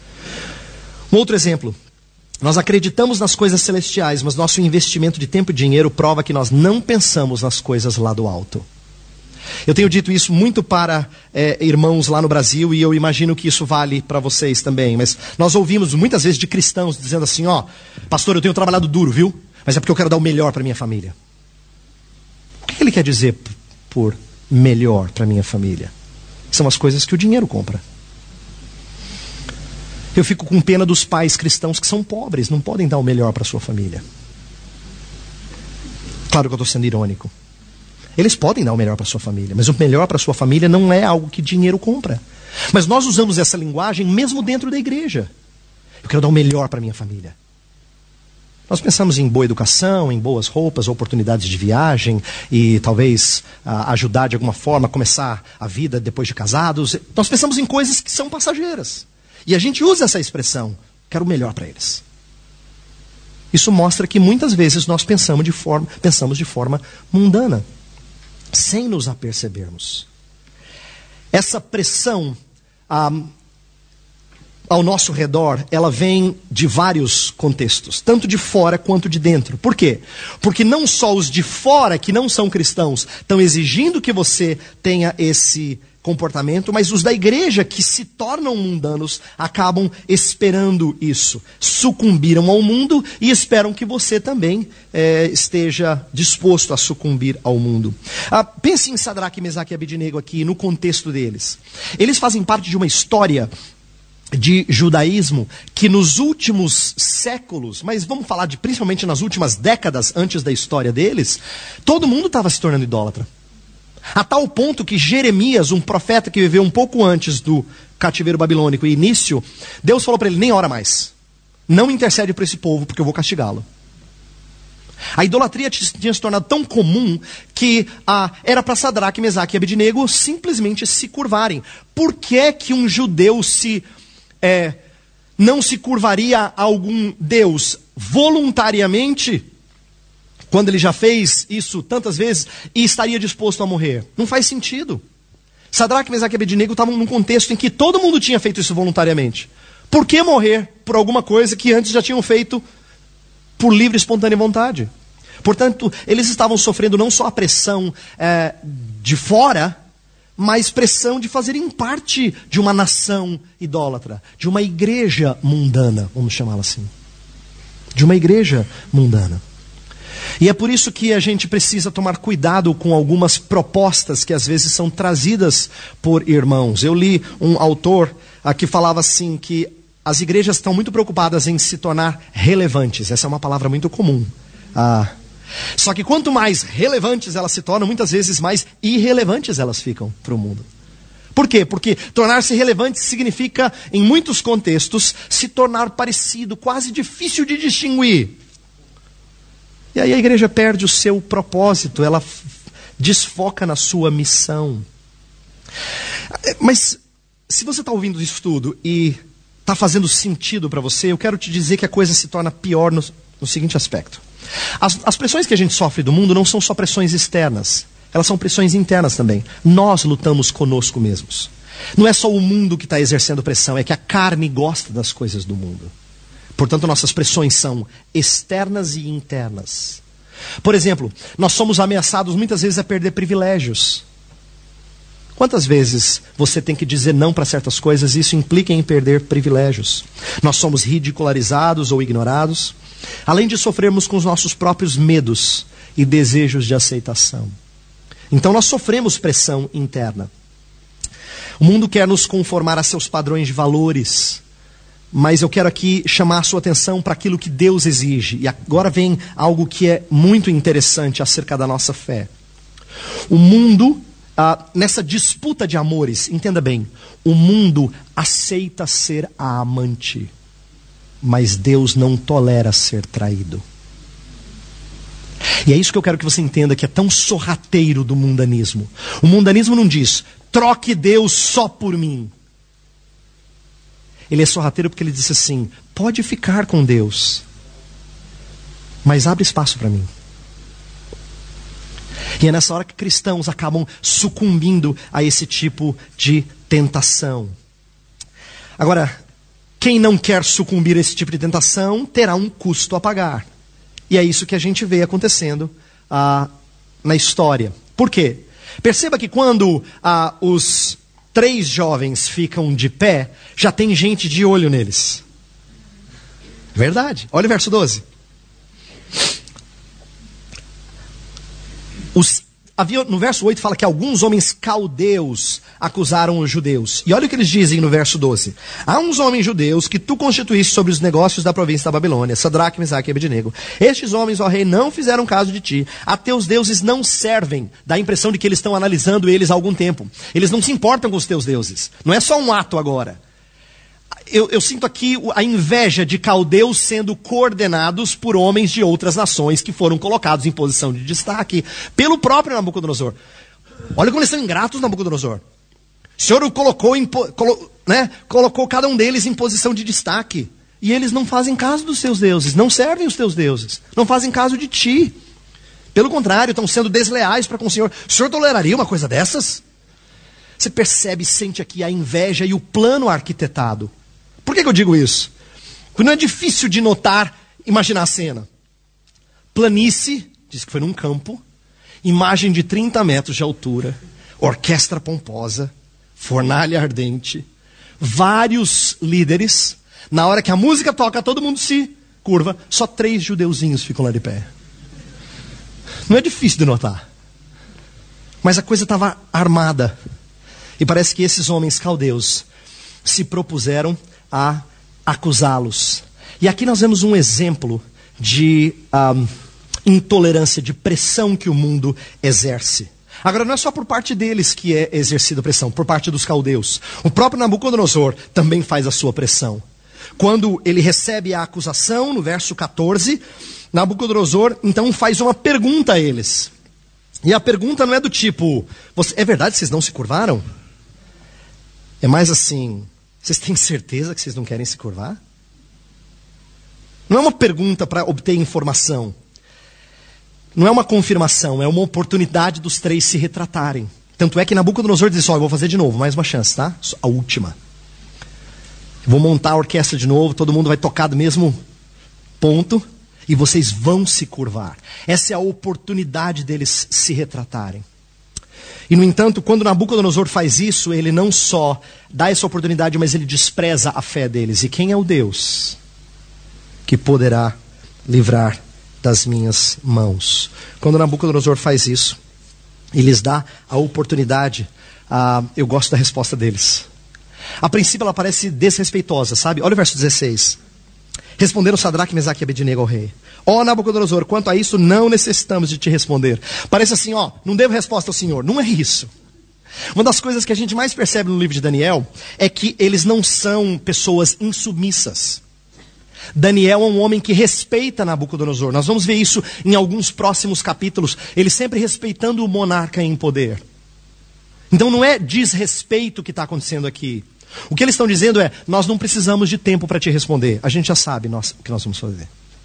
Um outro exemplo. Nós acreditamos nas coisas celestiais, mas nosso investimento de tempo e dinheiro prova que nós não pensamos nas coisas lá do alto. Eu tenho dito isso muito para é, irmãos lá no Brasil e eu imagino que isso vale para vocês também. Mas nós ouvimos muitas vezes de cristãos dizendo assim, ó, pastor, eu tenho trabalhado duro, viu? Mas é porque eu quero dar o melhor para minha família. O que ele quer dizer por melhor para minha família? São as coisas que o dinheiro compra. Eu fico com pena dos pais cristãos que são pobres, não podem dar o melhor para sua família. Claro que eu estou sendo irônico. Eles podem dar o melhor para sua família, mas o melhor para sua família não é algo que dinheiro compra. Mas nós usamos essa linguagem mesmo dentro da igreja. Eu quero dar o melhor para minha família. Nós pensamos em boa educação, em boas roupas, oportunidades de viagem e talvez ah, ajudar de alguma forma a começar a vida depois de casados. Nós pensamos em coisas que são passageiras. E a gente usa essa expressão, quero o melhor para eles. Isso mostra que muitas vezes nós pensamos de forma, pensamos de forma mundana, sem nos apercebermos. Essa pressão, ah, ao nosso redor, ela vem de vários contextos, tanto de fora quanto de dentro. Por quê? Porque não só os de fora, que não são cristãos, estão exigindo que você tenha esse comportamento, mas os da igreja, que se tornam mundanos, acabam esperando isso. Sucumbiram ao mundo e esperam que você também é, esteja disposto a sucumbir ao mundo. Ah, pense em Sadraque, Mesaque e Abednego aqui, no contexto deles. Eles fazem parte de uma história de judaísmo que nos últimos séculos, mas vamos falar de principalmente nas últimas décadas antes da história deles, todo mundo estava se tornando idólatra. A tal ponto que Jeremias, um profeta que viveu um pouco antes do cativeiro babilônico e início, Deus falou para ele: nem ora mais, não intercede para esse povo porque eu vou castigá-lo. A idolatria tinha se tornado tão comum que ah, era para Sadraque, Mesaque e Abednego simplesmente se curvarem. Por que é que um judeu se É, não se curvaria a algum Deus voluntariamente, quando ele já fez isso tantas vezes, e estaria disposto a morrer? Não faz sentido. Sadraque, Mesaque e Abednego estavam num contexto em que todo mundo tinha feito isso voluntariamente. Por que morrer por alguma coisa que antes já tinham feito por livre e espontânea vontade? Portanto, eles estavam sofrendo não só a pressão é, de fora, mas pressão de fazerem parte de uma nação idólatra, de uma igreja mundana, vamos chamá-la assim. De uma igreja mundana. E é por isso que a gente precisa tomar cuidado com algumas propostas que às vezes são trazidas por irmãos. Eu li um autor uh, que falava assim, que as igrejas estão muito preocupadas em se tornar relevantes. Essa é uma palavra muito comum. Ah, Só que quanto mais relevantes elas se tornam, muitas vezes mais irrelevantes elas ficam para o mundo. Por quê? Porque tornar-se relevante significa, em muitos contextos, se tornar parecido, quase difícil de distinguir. E aí a igreja perde o seu propósito, ela desfoca na sua missão. Mas, se você está ouvindo isso tudo e está fazendo sentido para você, eu quero te dizer que a coisa se torna pior no, no seguinte aspecto. As, as pressões que a gente sofre do mundo não são só pressões externas, elas são pressões internas também. Nós lutamos conosco mesmos. Não é só o mundo que está exercendo pressão, é que a carne gosta das coisas do mundo. Portanto, nossas pressões são externas e internas. Por exemplo, nós somos ameaçados muitas vezes a perder privilégios. Quantas vezes você tem que dizer não para certas coisas e isso implica em perder privilégios? Nós somos ridicularizados ou ignorados, além de sofrermos com os nossos próprios medos e desejos de aceitação. Então nós sofremos pressão interna. O mundo quer nos conformar a seus padrões de valores, mas eu quero aqui chamar a sua atenção para aquilo que Deus exige. E agora vem algo que é muito interessante acerca da nossa fé. O mundo, ah, nessa disputa de amores, entenda bem, o mundo aceita ser a amante, mas Deus não tolera ser traído. E é isso que eu quero que você entenda, que é tão sorrateiro do mundanismo. O mundanismo não diz: troque Deus só por mim. Ele é sorrateiro porque ele diz assim: pode ficar com Deus, mas abre espaço para mim. E é nessa hora que cristãos acabam sucumbindo a esse tipo de tentação. Agora, quem não quer sucumbir a esse tipo de tentação terá um custo a pagar. E é isso que a gente vê acontecendo ah, na história. Por quê? Perceba que quando ah, os três jovens ficam de pé, já tem gente de olho neles. Verdade. Olha o verso doze. Os, havia, no verso oito fala que alguns homens caldeus acusaram os judeus. E olha o que eles dizem no verso doze. Há uns homens judeus que tu constituíste sobre os negócios da província da Babilônia, Sadraque, Mesaque e Abednego. Estes homens, ó rei, não fizeram caso de ti. A teus deuses não servem. Dá a impressão de que eles estão analisando eles há algum tempo. Eles não se importam com os teus deuses. Não é só um ato agora. Eu, eu sinto aqui a inveja de caldeus sendo coordenados por homens de outras nações que foram colocados em posição de destaque pelo próprio Nabucodonosor. Olha como eles são ingratos, Nabucodonosor. O Senhor o colocou, em, colo, né, colocou cada um deles em posição de destaque. E eles não fazem caso dos seus deuses, não servem os teus deuses, não fazem caso de ti. Pelo contrário, estão sendo desleais para com o Senhor. O Senhor toleraria uma coisa dessas? Você percebe, sente aqui a inveja e o plano arquitetado. Por que que eu digo isso? Porque não é difícil de notar, imaginar a cena. Planície, diz que foi num campo, imagem de trinta metros de altura, orquestra pomposa, fornalha ardente, vários líderes. Na hora que a música toca, todo mundo se curva. Só três judeuzinhos ficam lá de pé. Não é difícil de notar. Mas a coisa estava armada. E parece que esses homens caldeus se propuseram a acusá-los. E aqui nós vemos um exemplo de um, intolerância, de pressão que o mundo exerce. Agora, não é só por parte deles que é exercida pressão, por parte dos caldeus. O próprio Nabucodonosor também faz a sua pressão. Quando ele recebe a acusação, no verso catorze, Nabucodonosor então faz uma pergunta a eles. E a pergunta não é do tipo, é verdade que vocês não se curvaram? É mais assim, vocês têm certeza que vocês não querem se curvar? Não é uma pergunta para obter informação. Não é uma confirmação, é uma oportunidade dos três se retratarem. Tanto é que Nabucodonosor diz, ó, eu vou fazer de novo, mais uma chance, tá? A última. Vou montar a orquestra de novo, todo mundo vai tocar do mesmo ponto e vocês vão se curvar. Essa é a oportunidade deles se retratarem. E, no entanto, quando Nabucodonosor faz isso, ele não só dá essa oportunidade, mas ele despreza a fé deles. E quem é o Deus que poderá livrar das minhas mãos? Quando Nabucodonosor faz isso, ele lhes dá a oportunidade. Ah, eu gosto da resposta deles. A princípio ela parece desrespeitosa, sabe? Olha o verso dezesseis. Responderam Sadraque, Mesaque e Abednego ao rei. Ó Nabucodonosor, quanto a isso não necessitamos de te responder. Parece assim, ó, não devo resposta ao Senhor. Não é isso. Uma das coisas que a gente mais percebe no livro de Daniel é que eles não são pessoas insubmissas. Daniel é um homem que respeita Nabucodonosor. Nós vamos ver isso em alguns próximos capítulos. Ele sempre respeitando o monarca em poder. Então não é desrespeito que está acontecendo aqui. O que eles estão dizendo é, nós não precisamos de tempo para te responder. A gente já sabe nós, o que nós vamos fazer.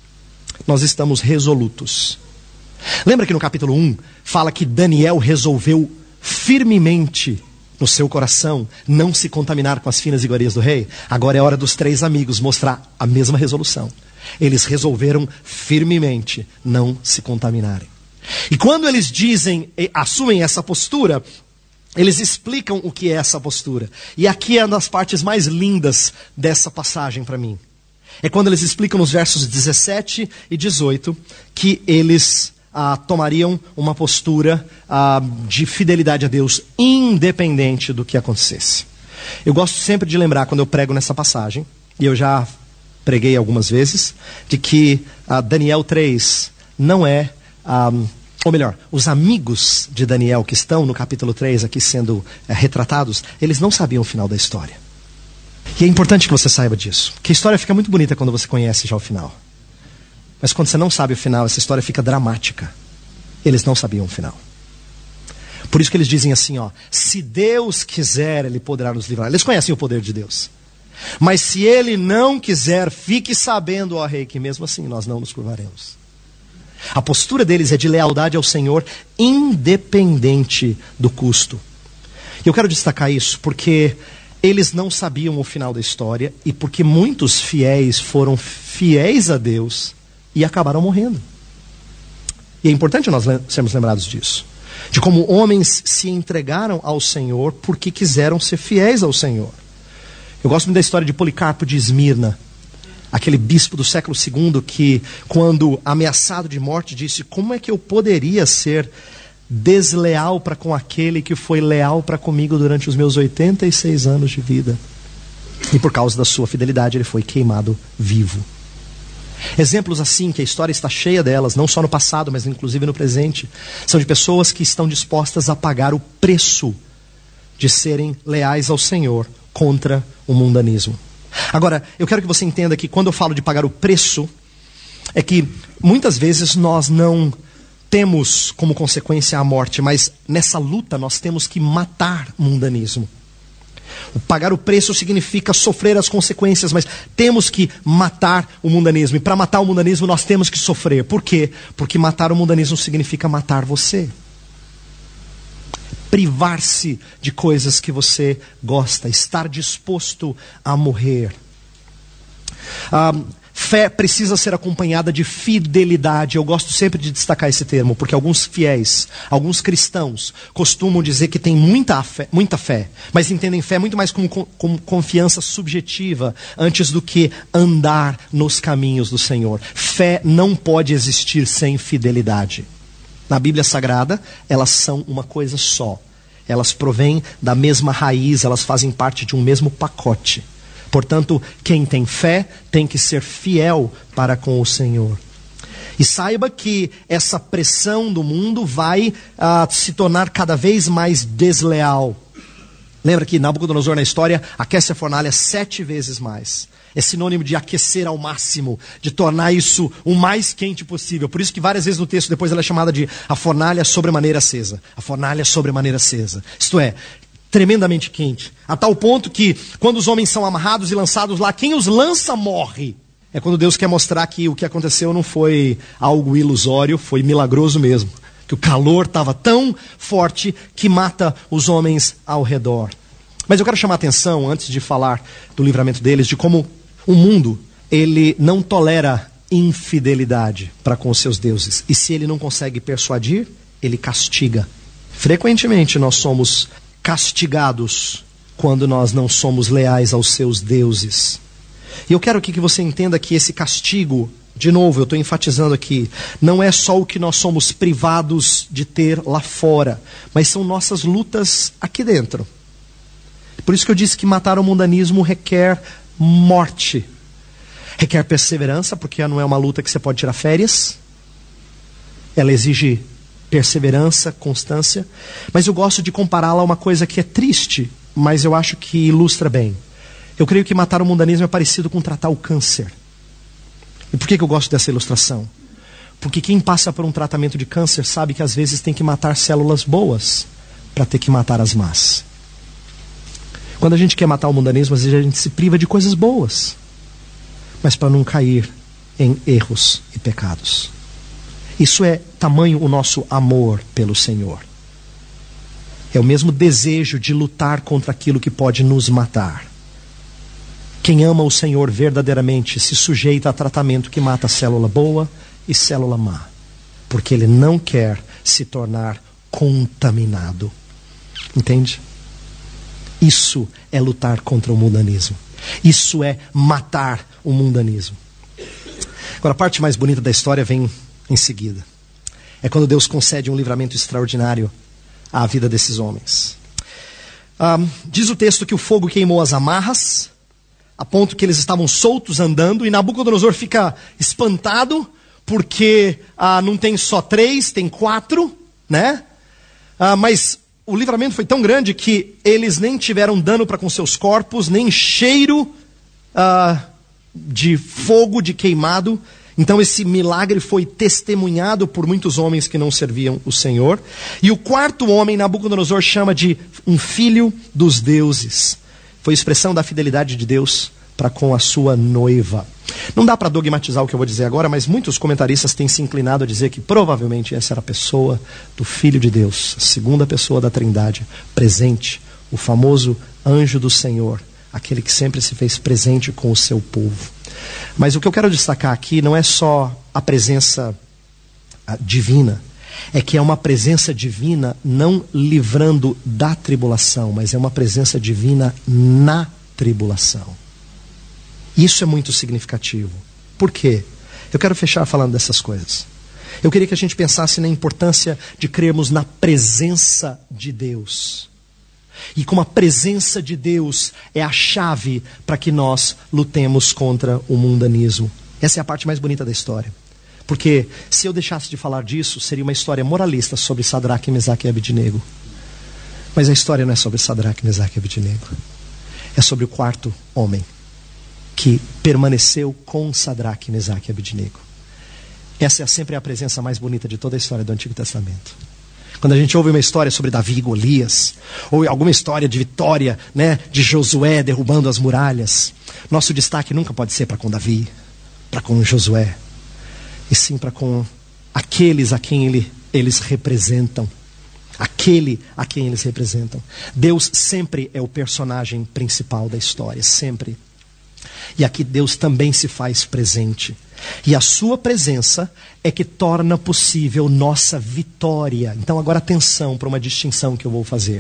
Nós estamos resolutos. Lembra que no capítulo um fala que Daniel resolveu firmemente no seu coração não se contaminar com as finas iguarias do rei? Agora é hora dos três amigos mostrar a mesma resolução. Eles resolveram firmemente não se contaminarem. E quando eles dizem, assumem essa postura, eles explicam o que é essa postura. E aqui é uma das partes mais lindas dessa passagem para mim. É quando eles explicam nos versos dezessete e dezoito que eles ah, tomariam uma postura ah, de fidelidade a Deus, independente do que acontecesse. Eu gosto sempre de lembrar, quando eu prego nessa passagem, e eu já preguei algumas vezes, de que ah, Daniel três não é... Ah, Ou melhor, os amigos de Daniel que estão no capítulo três aqui sendo é, retratados, eles não sabiam o final da história. E é importante que você saiba disso. Que a história fica muito bonita quando você conhece já o final. Mas quando você não sabe o final, essa história fica dramática. Eles não sabiam o final. Por isso que eles dizem assim, ó, se Deus quiser, Ele poderá nos livrar. Eles conhecem o poder de Deus. Mas se Ele não quiser, fique sabendo, ó rei, que mesmo assim nós não nos curvaremos. A postura deles é de lealdade ao Senhor, independente do custo. E eu quero destacar isso porque eles não sabiam o final da história e porque muitos fiéis foram fiéis a Deus e acabaram morrendo. E é importante nós sermos lembrados disso. De como homens se entregaram ao Senhor porque quiseram ser fiéis ao Senhor. Eu gosto muito da história de Policarpo de Esmirna. Aquele bispo do século segundo que, quando ameaçado de morte, disse, como é que eu poderia ser desleal para com aquele que foi leal para comigo durante os meus oitenta e seis anos de vida? E por causa da sua fidelidade ele foi queimado vivo. Exemplos assim, que a história está cheia delas, não só no passado, mas inclusive no presente, são de pessoas que estão dispostas a pagar o preço de serem leais ao Senhor contra o mundanismo. Agora, eu quero que você entenda que quando eu falo de pagar o preço, é que muitas vezes nós não temos como consequência a morte, mas nessa luta nós temos que matar o mundanismo. O pagar o preço significa sofrer as consequências, mas temos que matar o mundanismo. E para matar o mundanismo nós temos que sofrer. Por quê? Porque matar o mundanismo significa matar você. Privar-se de coisas que você gosta, estar disposto a morrer. Ah, fé precisa ser acompanhada de fidelidade. Eu gosto sempre de destacar esse termo, porque alguns fiéis, alguns cristãos, costumam dizer que têm muita fé, muita fé, mas entendem fé muito mais como, como confiança subjetiva, antes do que andar nos caminhos do Senhor. Fé não pode existir sem fidelidade. Na Bíblia Sagrada, elas são uma coisa só. Elas provêm da mesma raiz, elas fazem parte de um mesmo pacote. Portanto, quem tem fé tem que ser fiel para com o Senhor. E saiba que essa pressão do mundo vai uh, se tornar cada vez mais desleal. Lembra que Nabucodonosor na história aquece a fornalha sete vezes mais. É sinônimo de aquecer ao máximo, de tornar isso o mais quente possível. Por isso que várias vezes no texto depois ela é chamada de a fornalha sobremaneira acesa. A fornalha sobremaneira acesa. Isto é, tremendamente quente, a tal ponto que quando os homens são amarrados e lançados lá, quem os lança morre. É quando Deus quer mostrar que o que aconteceu não foi algo ilusório, foi milagroso mesmo. Que o calor estava tão forte que mata os homens ao redor. Mas eu quero chamar a atenção, antes de falar do livramento deles, de como o mundo, ele não tolera infidelidade para com os seus deuses. E se ele não consegue persuadir, ele castiga. Frequentemente nós somos castigados quando nós não somos leais aos seus deuses. E eu quero aqui que você entenda que esse castigo, de novo, eu estou enfatizando aqui, não é só o que nós somos privados de ter lá fora, mas são nossas lutas aqui dentro. Por isso que eu disse que matar o mundanismo requer morte. Requer perseverança, porque não é uma luta que você pode tirar férias. Ela exige perseverança, constância, mas eu gosto de compará-la a uma coisa que é triste, mas eu acho que ilustra bem. Eu creio que matar o mundanismo é parecido com tratar o câncer. E por que que eu gosto dessa ilustração? Porque quem passa por um tratamento de câncer sabe que às vezes tem que matar células boas para ter que matar as más. Quando a gente quer matar o mundanismo, às vezes a gente se priva de coisas boas, mas para não cair em erros e pecados. Isso é tamanho o nosso amor pelo Senhor. É o mesmo desejo de lutar contra aquilo que pode nos matar. Quem ama o Senhor verdadeiramente se sujeita a tratamento que mata célula boa e célula má, porque ele não quer se tornar contaminado. Entende? Isso é lutar contra o mundanismo. Isso é matar o mundanismo. Agora, a parte mais bonita da história vem em seguida. É quando Deus concede um livramento extraordinário à vida desses homens. Ah, diz o texto que o fogo queimou as amarras, a ponto que eles estavam soltos andando, e Nabucodonosor fica espantado, porque ah, não tem só três, tem quatro, né? Ah, mas o livramento foi tão grande que eles nem tiveram dano para com seus corpos, nem cheiro ah, de fogo, de queimado. Então esse milagre foi testemunhado por muitos homens que não serviam o Senhor. E o quarto homem, Nabucodonosor chama de um filho dos deuses. Foi expressão da fidelidade de Deus para com a sua noiva. Não dá para dogmatizar o que eu vou dizer agora, mas muitos comentaristas têm se inclinado a dizer que provavelmente essa era a pessoa do Filho de Deus, a segunda pessoa da Trindade, presente, o famoso anjo do Senhor, aquele que sempre se fez presente com o seu povo. Mas o que eu quero destacar aqui não é só a presença divina, é que é uma presença divina não livrando da tribulação, mas é uma presença divina na tribulação. Isso é muito significativo. Por quê? Eu quero fechar falando dessas coisas. Eu queria que a gente pensasse na importância de crermos na presença de Deus. E como a presença de Deus é a chave para que nós lutemos contra o mundanismo. Essa é a parte mais bonita da história. Porque se eu deixasse de falar disso, seria uma história moralista sobre Sadraque, Mesaque e Abednego. Mas a história não é sobre Sadraque, Mesaque e Abednego. É sobre o quarto homem, que permaneceu com Sadraque, Mesaque e Abednego. Essa é sempre a presença mais bonita de toda a história do Antigo Testamento. Quando a gente ouve uma história sobre Davi e Golias, ou alguma história de vitória, né, de Josué derrubando as muralhas, nosso destaque nunca pode ser para com Davi, para com Josué, e sim para com aqueles a quem ele, eles representam. Aquele a quem eles representam. Deus sempre é o personagem principal da história, sempre. E aqui Deus também se faz presente. E a sua presença é que torna possível nossa vitória. Então agora atenção para uma distinção que eu vou fazer.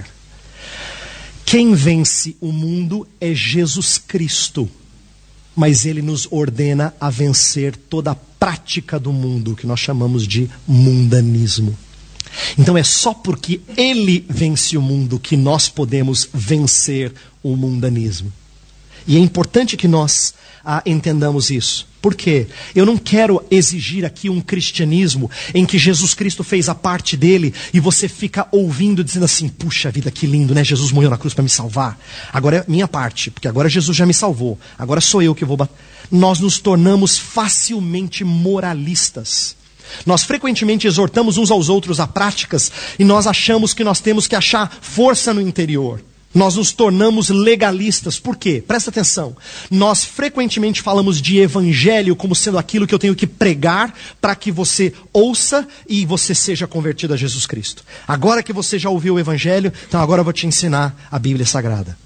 Quem vence o mundo é Jesus Cristo. Mas Ele nos ordena a vencer toda a prática do mundo, que nós chamamos de mundanismo. Então é só porque Ele vence o mundo que nós podemos vencer o mundanismo. E é importante que nós ah, entendamos isso. Por quê? Eu não quero exigir aqui um cristianismo em que Jesus Cristo fez a parte dele e você fica ouvindo, dizendo assim, puxa vida, que lindo, né? Jesus morreu na cruz para me salvar. Agora é minha parte, porque agora Jesus já me salvou. Agora sou eu que vou bater. Nós nos tornamos facilmente moralistas. Nós frequentemente exortamos uns aos outros a práticas e nós achamos que nós temos que achar força no interior. Nós nos tornamos legalistas. Por quê? Presta atenção. Nós frequentemente falamos de evangelho como sendo aquilo que eu tenho que pregar para que você ouça e você seja convertido a Jesus Cristo. Agora que você já ouviu o evangelho, então agora eu vou te ensinar a Bíblia Sagrada.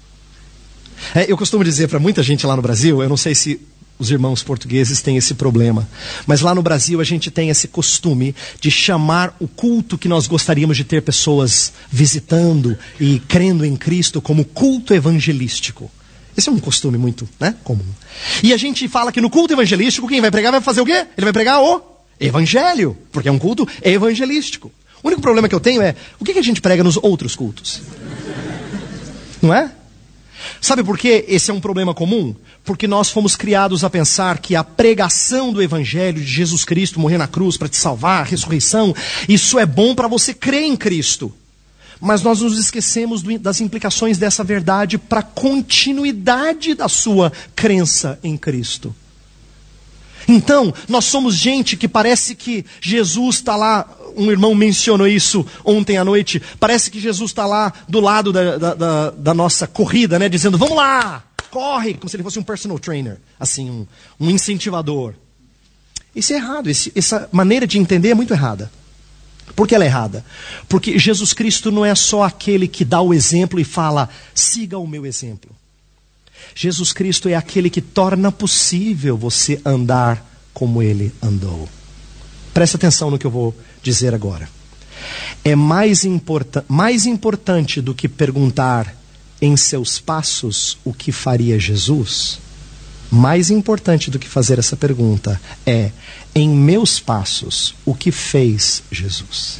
É, eu costumo dizer para muita gente lá no Brasil, eu não sei se os irmãos portugueses têm esse problema, mas lá no Brasil a gente tem esse costume de chamar o culto que nós gostaríamos de ter pessoas visitando e crendo em Cristo como culto evangelístico. Esse é um costume muito, né, comum. E a gente fala que no culto evangelístico quem vai pregar vai fazer o quê? Ele vai pregar o evangelho, porque é um culto evangelístico. O único problema que eu tenho é, o que a gente prega nos outros cultos? Não é? Sabe por que esse é um problema comum? Porque nós fomos criados a pensar que a pregação do Evangelho de Jesus Cristo morrer na cruz para te salvar, a ressurreição, isso é bom para você crer em Cristo. Mas nós nos esquecemos do, das implicações dessa verdade para a continuidade da sua crença em Cristo. Então, nós somos gente que parece que Jesus está lá, um irmão mencionou isso ontem à noite, parece que Jesus está lá do lado da, da, da, da nossa corrida, né, dizendo, vamos lá, corre, como se ele fosse um personal trainer, assim, um, um incentivador. Isso é errado, esse, essa maneira de entender é muito errada. Por que ela é errada? Porque Jesus Cristo não é só aquele que dá o exemplo e fala, siga o meu exemplo. Jesus Cristo é aquele que torna possível você andar como Ele andou. Presta atenção no que eu vou dizer agora. É mais, importa- mais importante do que perguntar em seus passos o que faria Jesus. Mais importante do que fazer essa pergunta é, em meus passos, o que fez Jesus?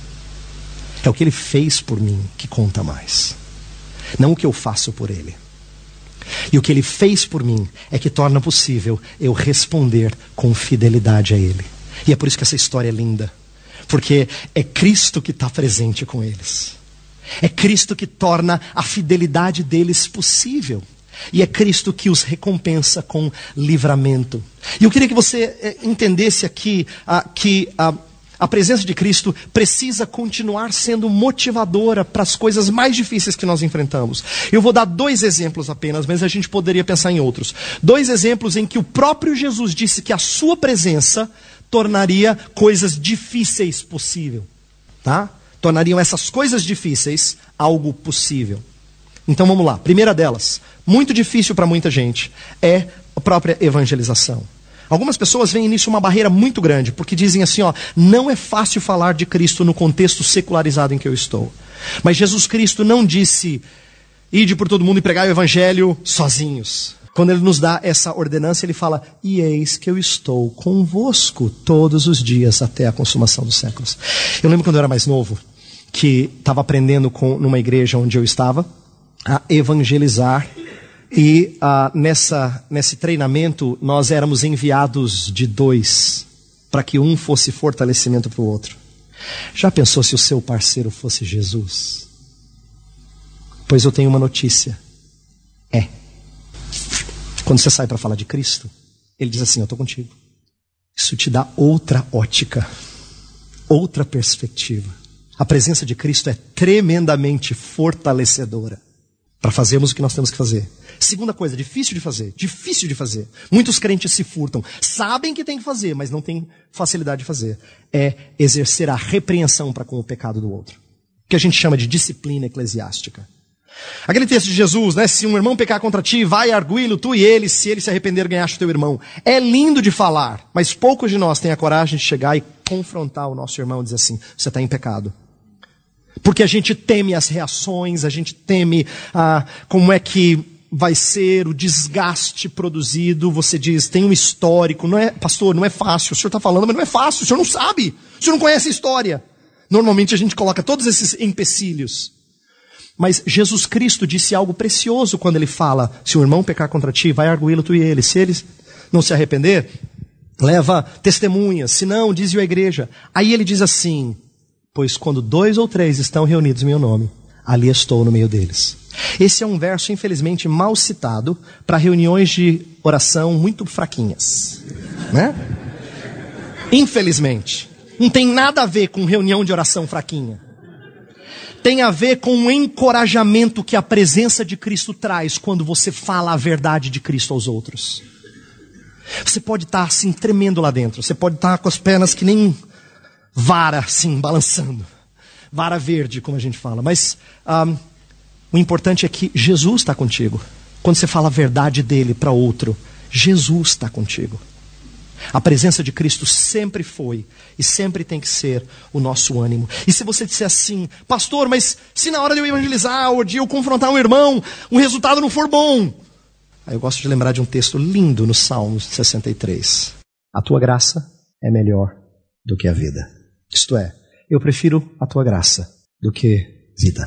É o que Ele fez por mim que conta mais. Não o que eu faço por Ele. E o que Ele fez por mim é que torna possível eu responder com fidelidade a Ele. E é por isso que essa história é linda. Porque é Cristo que está presente com eles. É Cristo que torna a fidelidade deles possível. E é Cristo que os recompensa com livramento. E eu queria que você eh, entendesse aqui ah, que ah, a presença de Cristo precisa continuar sendo motivadora para as coisas mais difíceis que nós enfrentamos. Eu vou dar dois exemplos apenas, mas a gente poderia pensar em outros. Dois exemplos em que o próprio Jesus disse que a sua presença tornaria coisas difíceis possível. Tá? Tornariam essas coisas difíceis algo possível. Então vamos lá. Primeira delas, muito difícil para muita gente, é a própria evangelização. Algumas pessoas veem nisso uma barreira muito grande, porque dizem assim, ó, não é fácil falar de Cristo no contexto secularizado em que eu estou. Mas Jesus Cristo não disse, ide por todo mundo e pregai o evangelho sozinhos. Quando Ele nos dá essa ordenança, Ele fala, e eis que eu estou convosco todos os dias até a consumação dos séculos. Eu lembro quando eu era mais novo, que estava aprendendo com, numa igreja onde eu estava, a evangelizar. E ah, nessa, nesse treinamento nós éramos enviados de dois, para que um fosse fortalecimento para o outro. Já pensou se o seu parceiro fosse Jesus? Pois eu tenho uma notícia. É. Quando você sai para falar de Cristo, Ele diz assim, eu estou contigo. Isso te dá outra ótica, outra perspectiva. A presença de Cristo é tremendamente fortalecedora para fazermos o que nós temos que fazer. Segunda coisa, difícil de fazer, difícil de fazer. Muitos crentes se furtam, sabem que tem que fazer, mas não tem facilidade de fazer. É exercer a repreensão para com o pecado do outro. Que a gente chama de disciplina eclesiástica. Aquele texto de Jesus, né? Se um irmão pecar contra ti, vai arguí-lo tu e ele, se ele se arrepender, ganhaste o teu irmão. É lindo de falar, mas poucos de nós têm a coragem de chegar e confrontar o nosso irmão e dizer assim, você está em pecado. Porque a gente teme as reações, a gente teme ah, como é que vai ser o desgaste produzido. Você diz, tem um histórico, não é, pastor, não é fácil, o senhor está falando, mas não é fácil, o senhor não sabe, o senhor não conhece a história. Normalmente a gente coloca todos esses empecilhos. Mas Jesus Cristo disse algo precioso quando ele fala, se um irmão pecar contra ti, vai arguí-lo tu e ele. Se ele não se arrepender, leva testemunhas, se não, diz-o à igreja. Aí ele diz assim, pois quando dois ou três estão reunidos em meu nome, ali estou no meio deles. Esse é um verso, infelizmente, mal citado para reuniões de oração muito fraquinhas, né? Infelizmente. Não tem nada a ver com reunião de oração fraquinha. Tem a ver com o encorajamento que a presença de Cristo traz quando você fala a verdade de Cristo aos outros. Você pode estar assim, tremendo lá dentro. Você pode estar com as pernas que nem vara, assim, balançando. Vara verde, como a gente fala. Mas um, o importante é que Jesus está contigo. Quando você fala a verdade dele para outro, Jesus está contigo. A presença de Cristo sempre foi e sempre tem que ser o nosso ânimo. E se você disser assim, pastor, mas se na hora de eu evangelizar ou de eu confrontar um irmão, o resultado não for bom. Aí eu gosto de lembrar de um texto lindo no Salmos sessenta e três. A tua graça é melhor do que a vida. Isto é, eu prefiro a tua graça do que vida.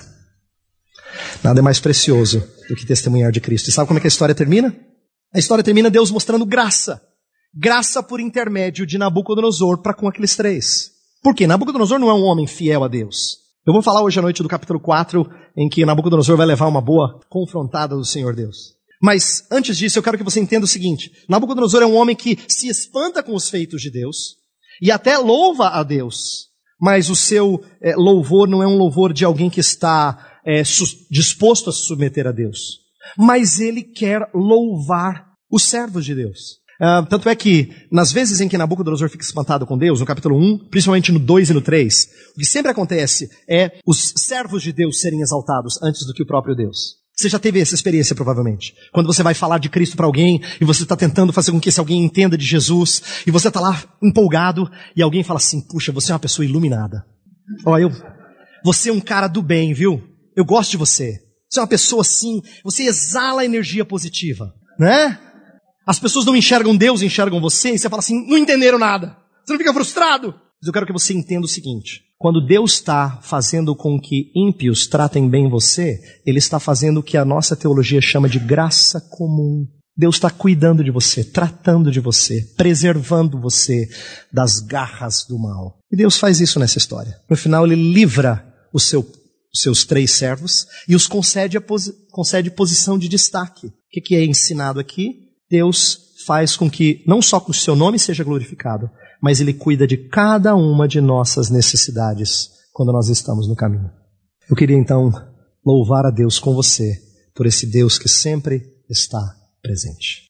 Nada é mais precioso do que testemunhar de Cristo. E sabe como é que a história termina? A história termina Deus mostrando graça. Graça por intermédio de Nabucodonosor para com aqueles três. Por quê? Nabucodonosor não é um homem fiel a Deus. Eu vou falar hoje à noite do capítulo quatro, em que Nabucodonosor vai levar uma boa confrontada do Senhor Deus. Mas antes disso, eu quero que você entenda o seguinte. Nabucodonosor é um homem que se espanta com os feitos de Deus e até louva a Deus. Mas o seu é, louvor não é um louvor de alguém que está é, disposto a se submeter a Deus. Mas ele quer louvar os servos de Deus. Uh, tanto é que, nas vezes em que Nabucodonosor fica espantado com Deus, no capítulo um, principalmente no dois e no três, o que sempre acontece é os servos de Deus serem exaltados antes do que o próprio Deus. Você já teve essa experiência, provavelmente. Quando você vai falar de Cristo para alguém, e você está tentando fazer com que esse alguém entenda de Jesus, e você está lá empolgado, e alguém fala assim, puxa, você é uma pessoa iluminada. Ó, eu, você é um cara do bem, viu? Eu gosto de você. Você é uma pessoa assim, você exala energia positiva, né? As pessoas não enxergam Deus, enxergam você, e você fala assim, não entenderam nada. Você não fica frustrado? Mas eu quero que você entenda o seguinte. Quando Deus está fazendo com que ímpios tratem bem você, Ele está fazendo o que a nossa teologia chama de graça comum. Deus está cuidando de você, tratando de você, preservando você das garras do mal. E Deus faz isso nessa história. No final, Ele livra o seu, os seus três servos e os concede, a posi- concede posição de destaque. O que, que é ensinado aqui? Deus faz com que não só que o seu nome seja glorificado, mas Ele cuida de cada uma de nossas necessidades quando nós estamos no caminho. Eu queria então louvar a Deus com você por esse Deus que sempre está presente.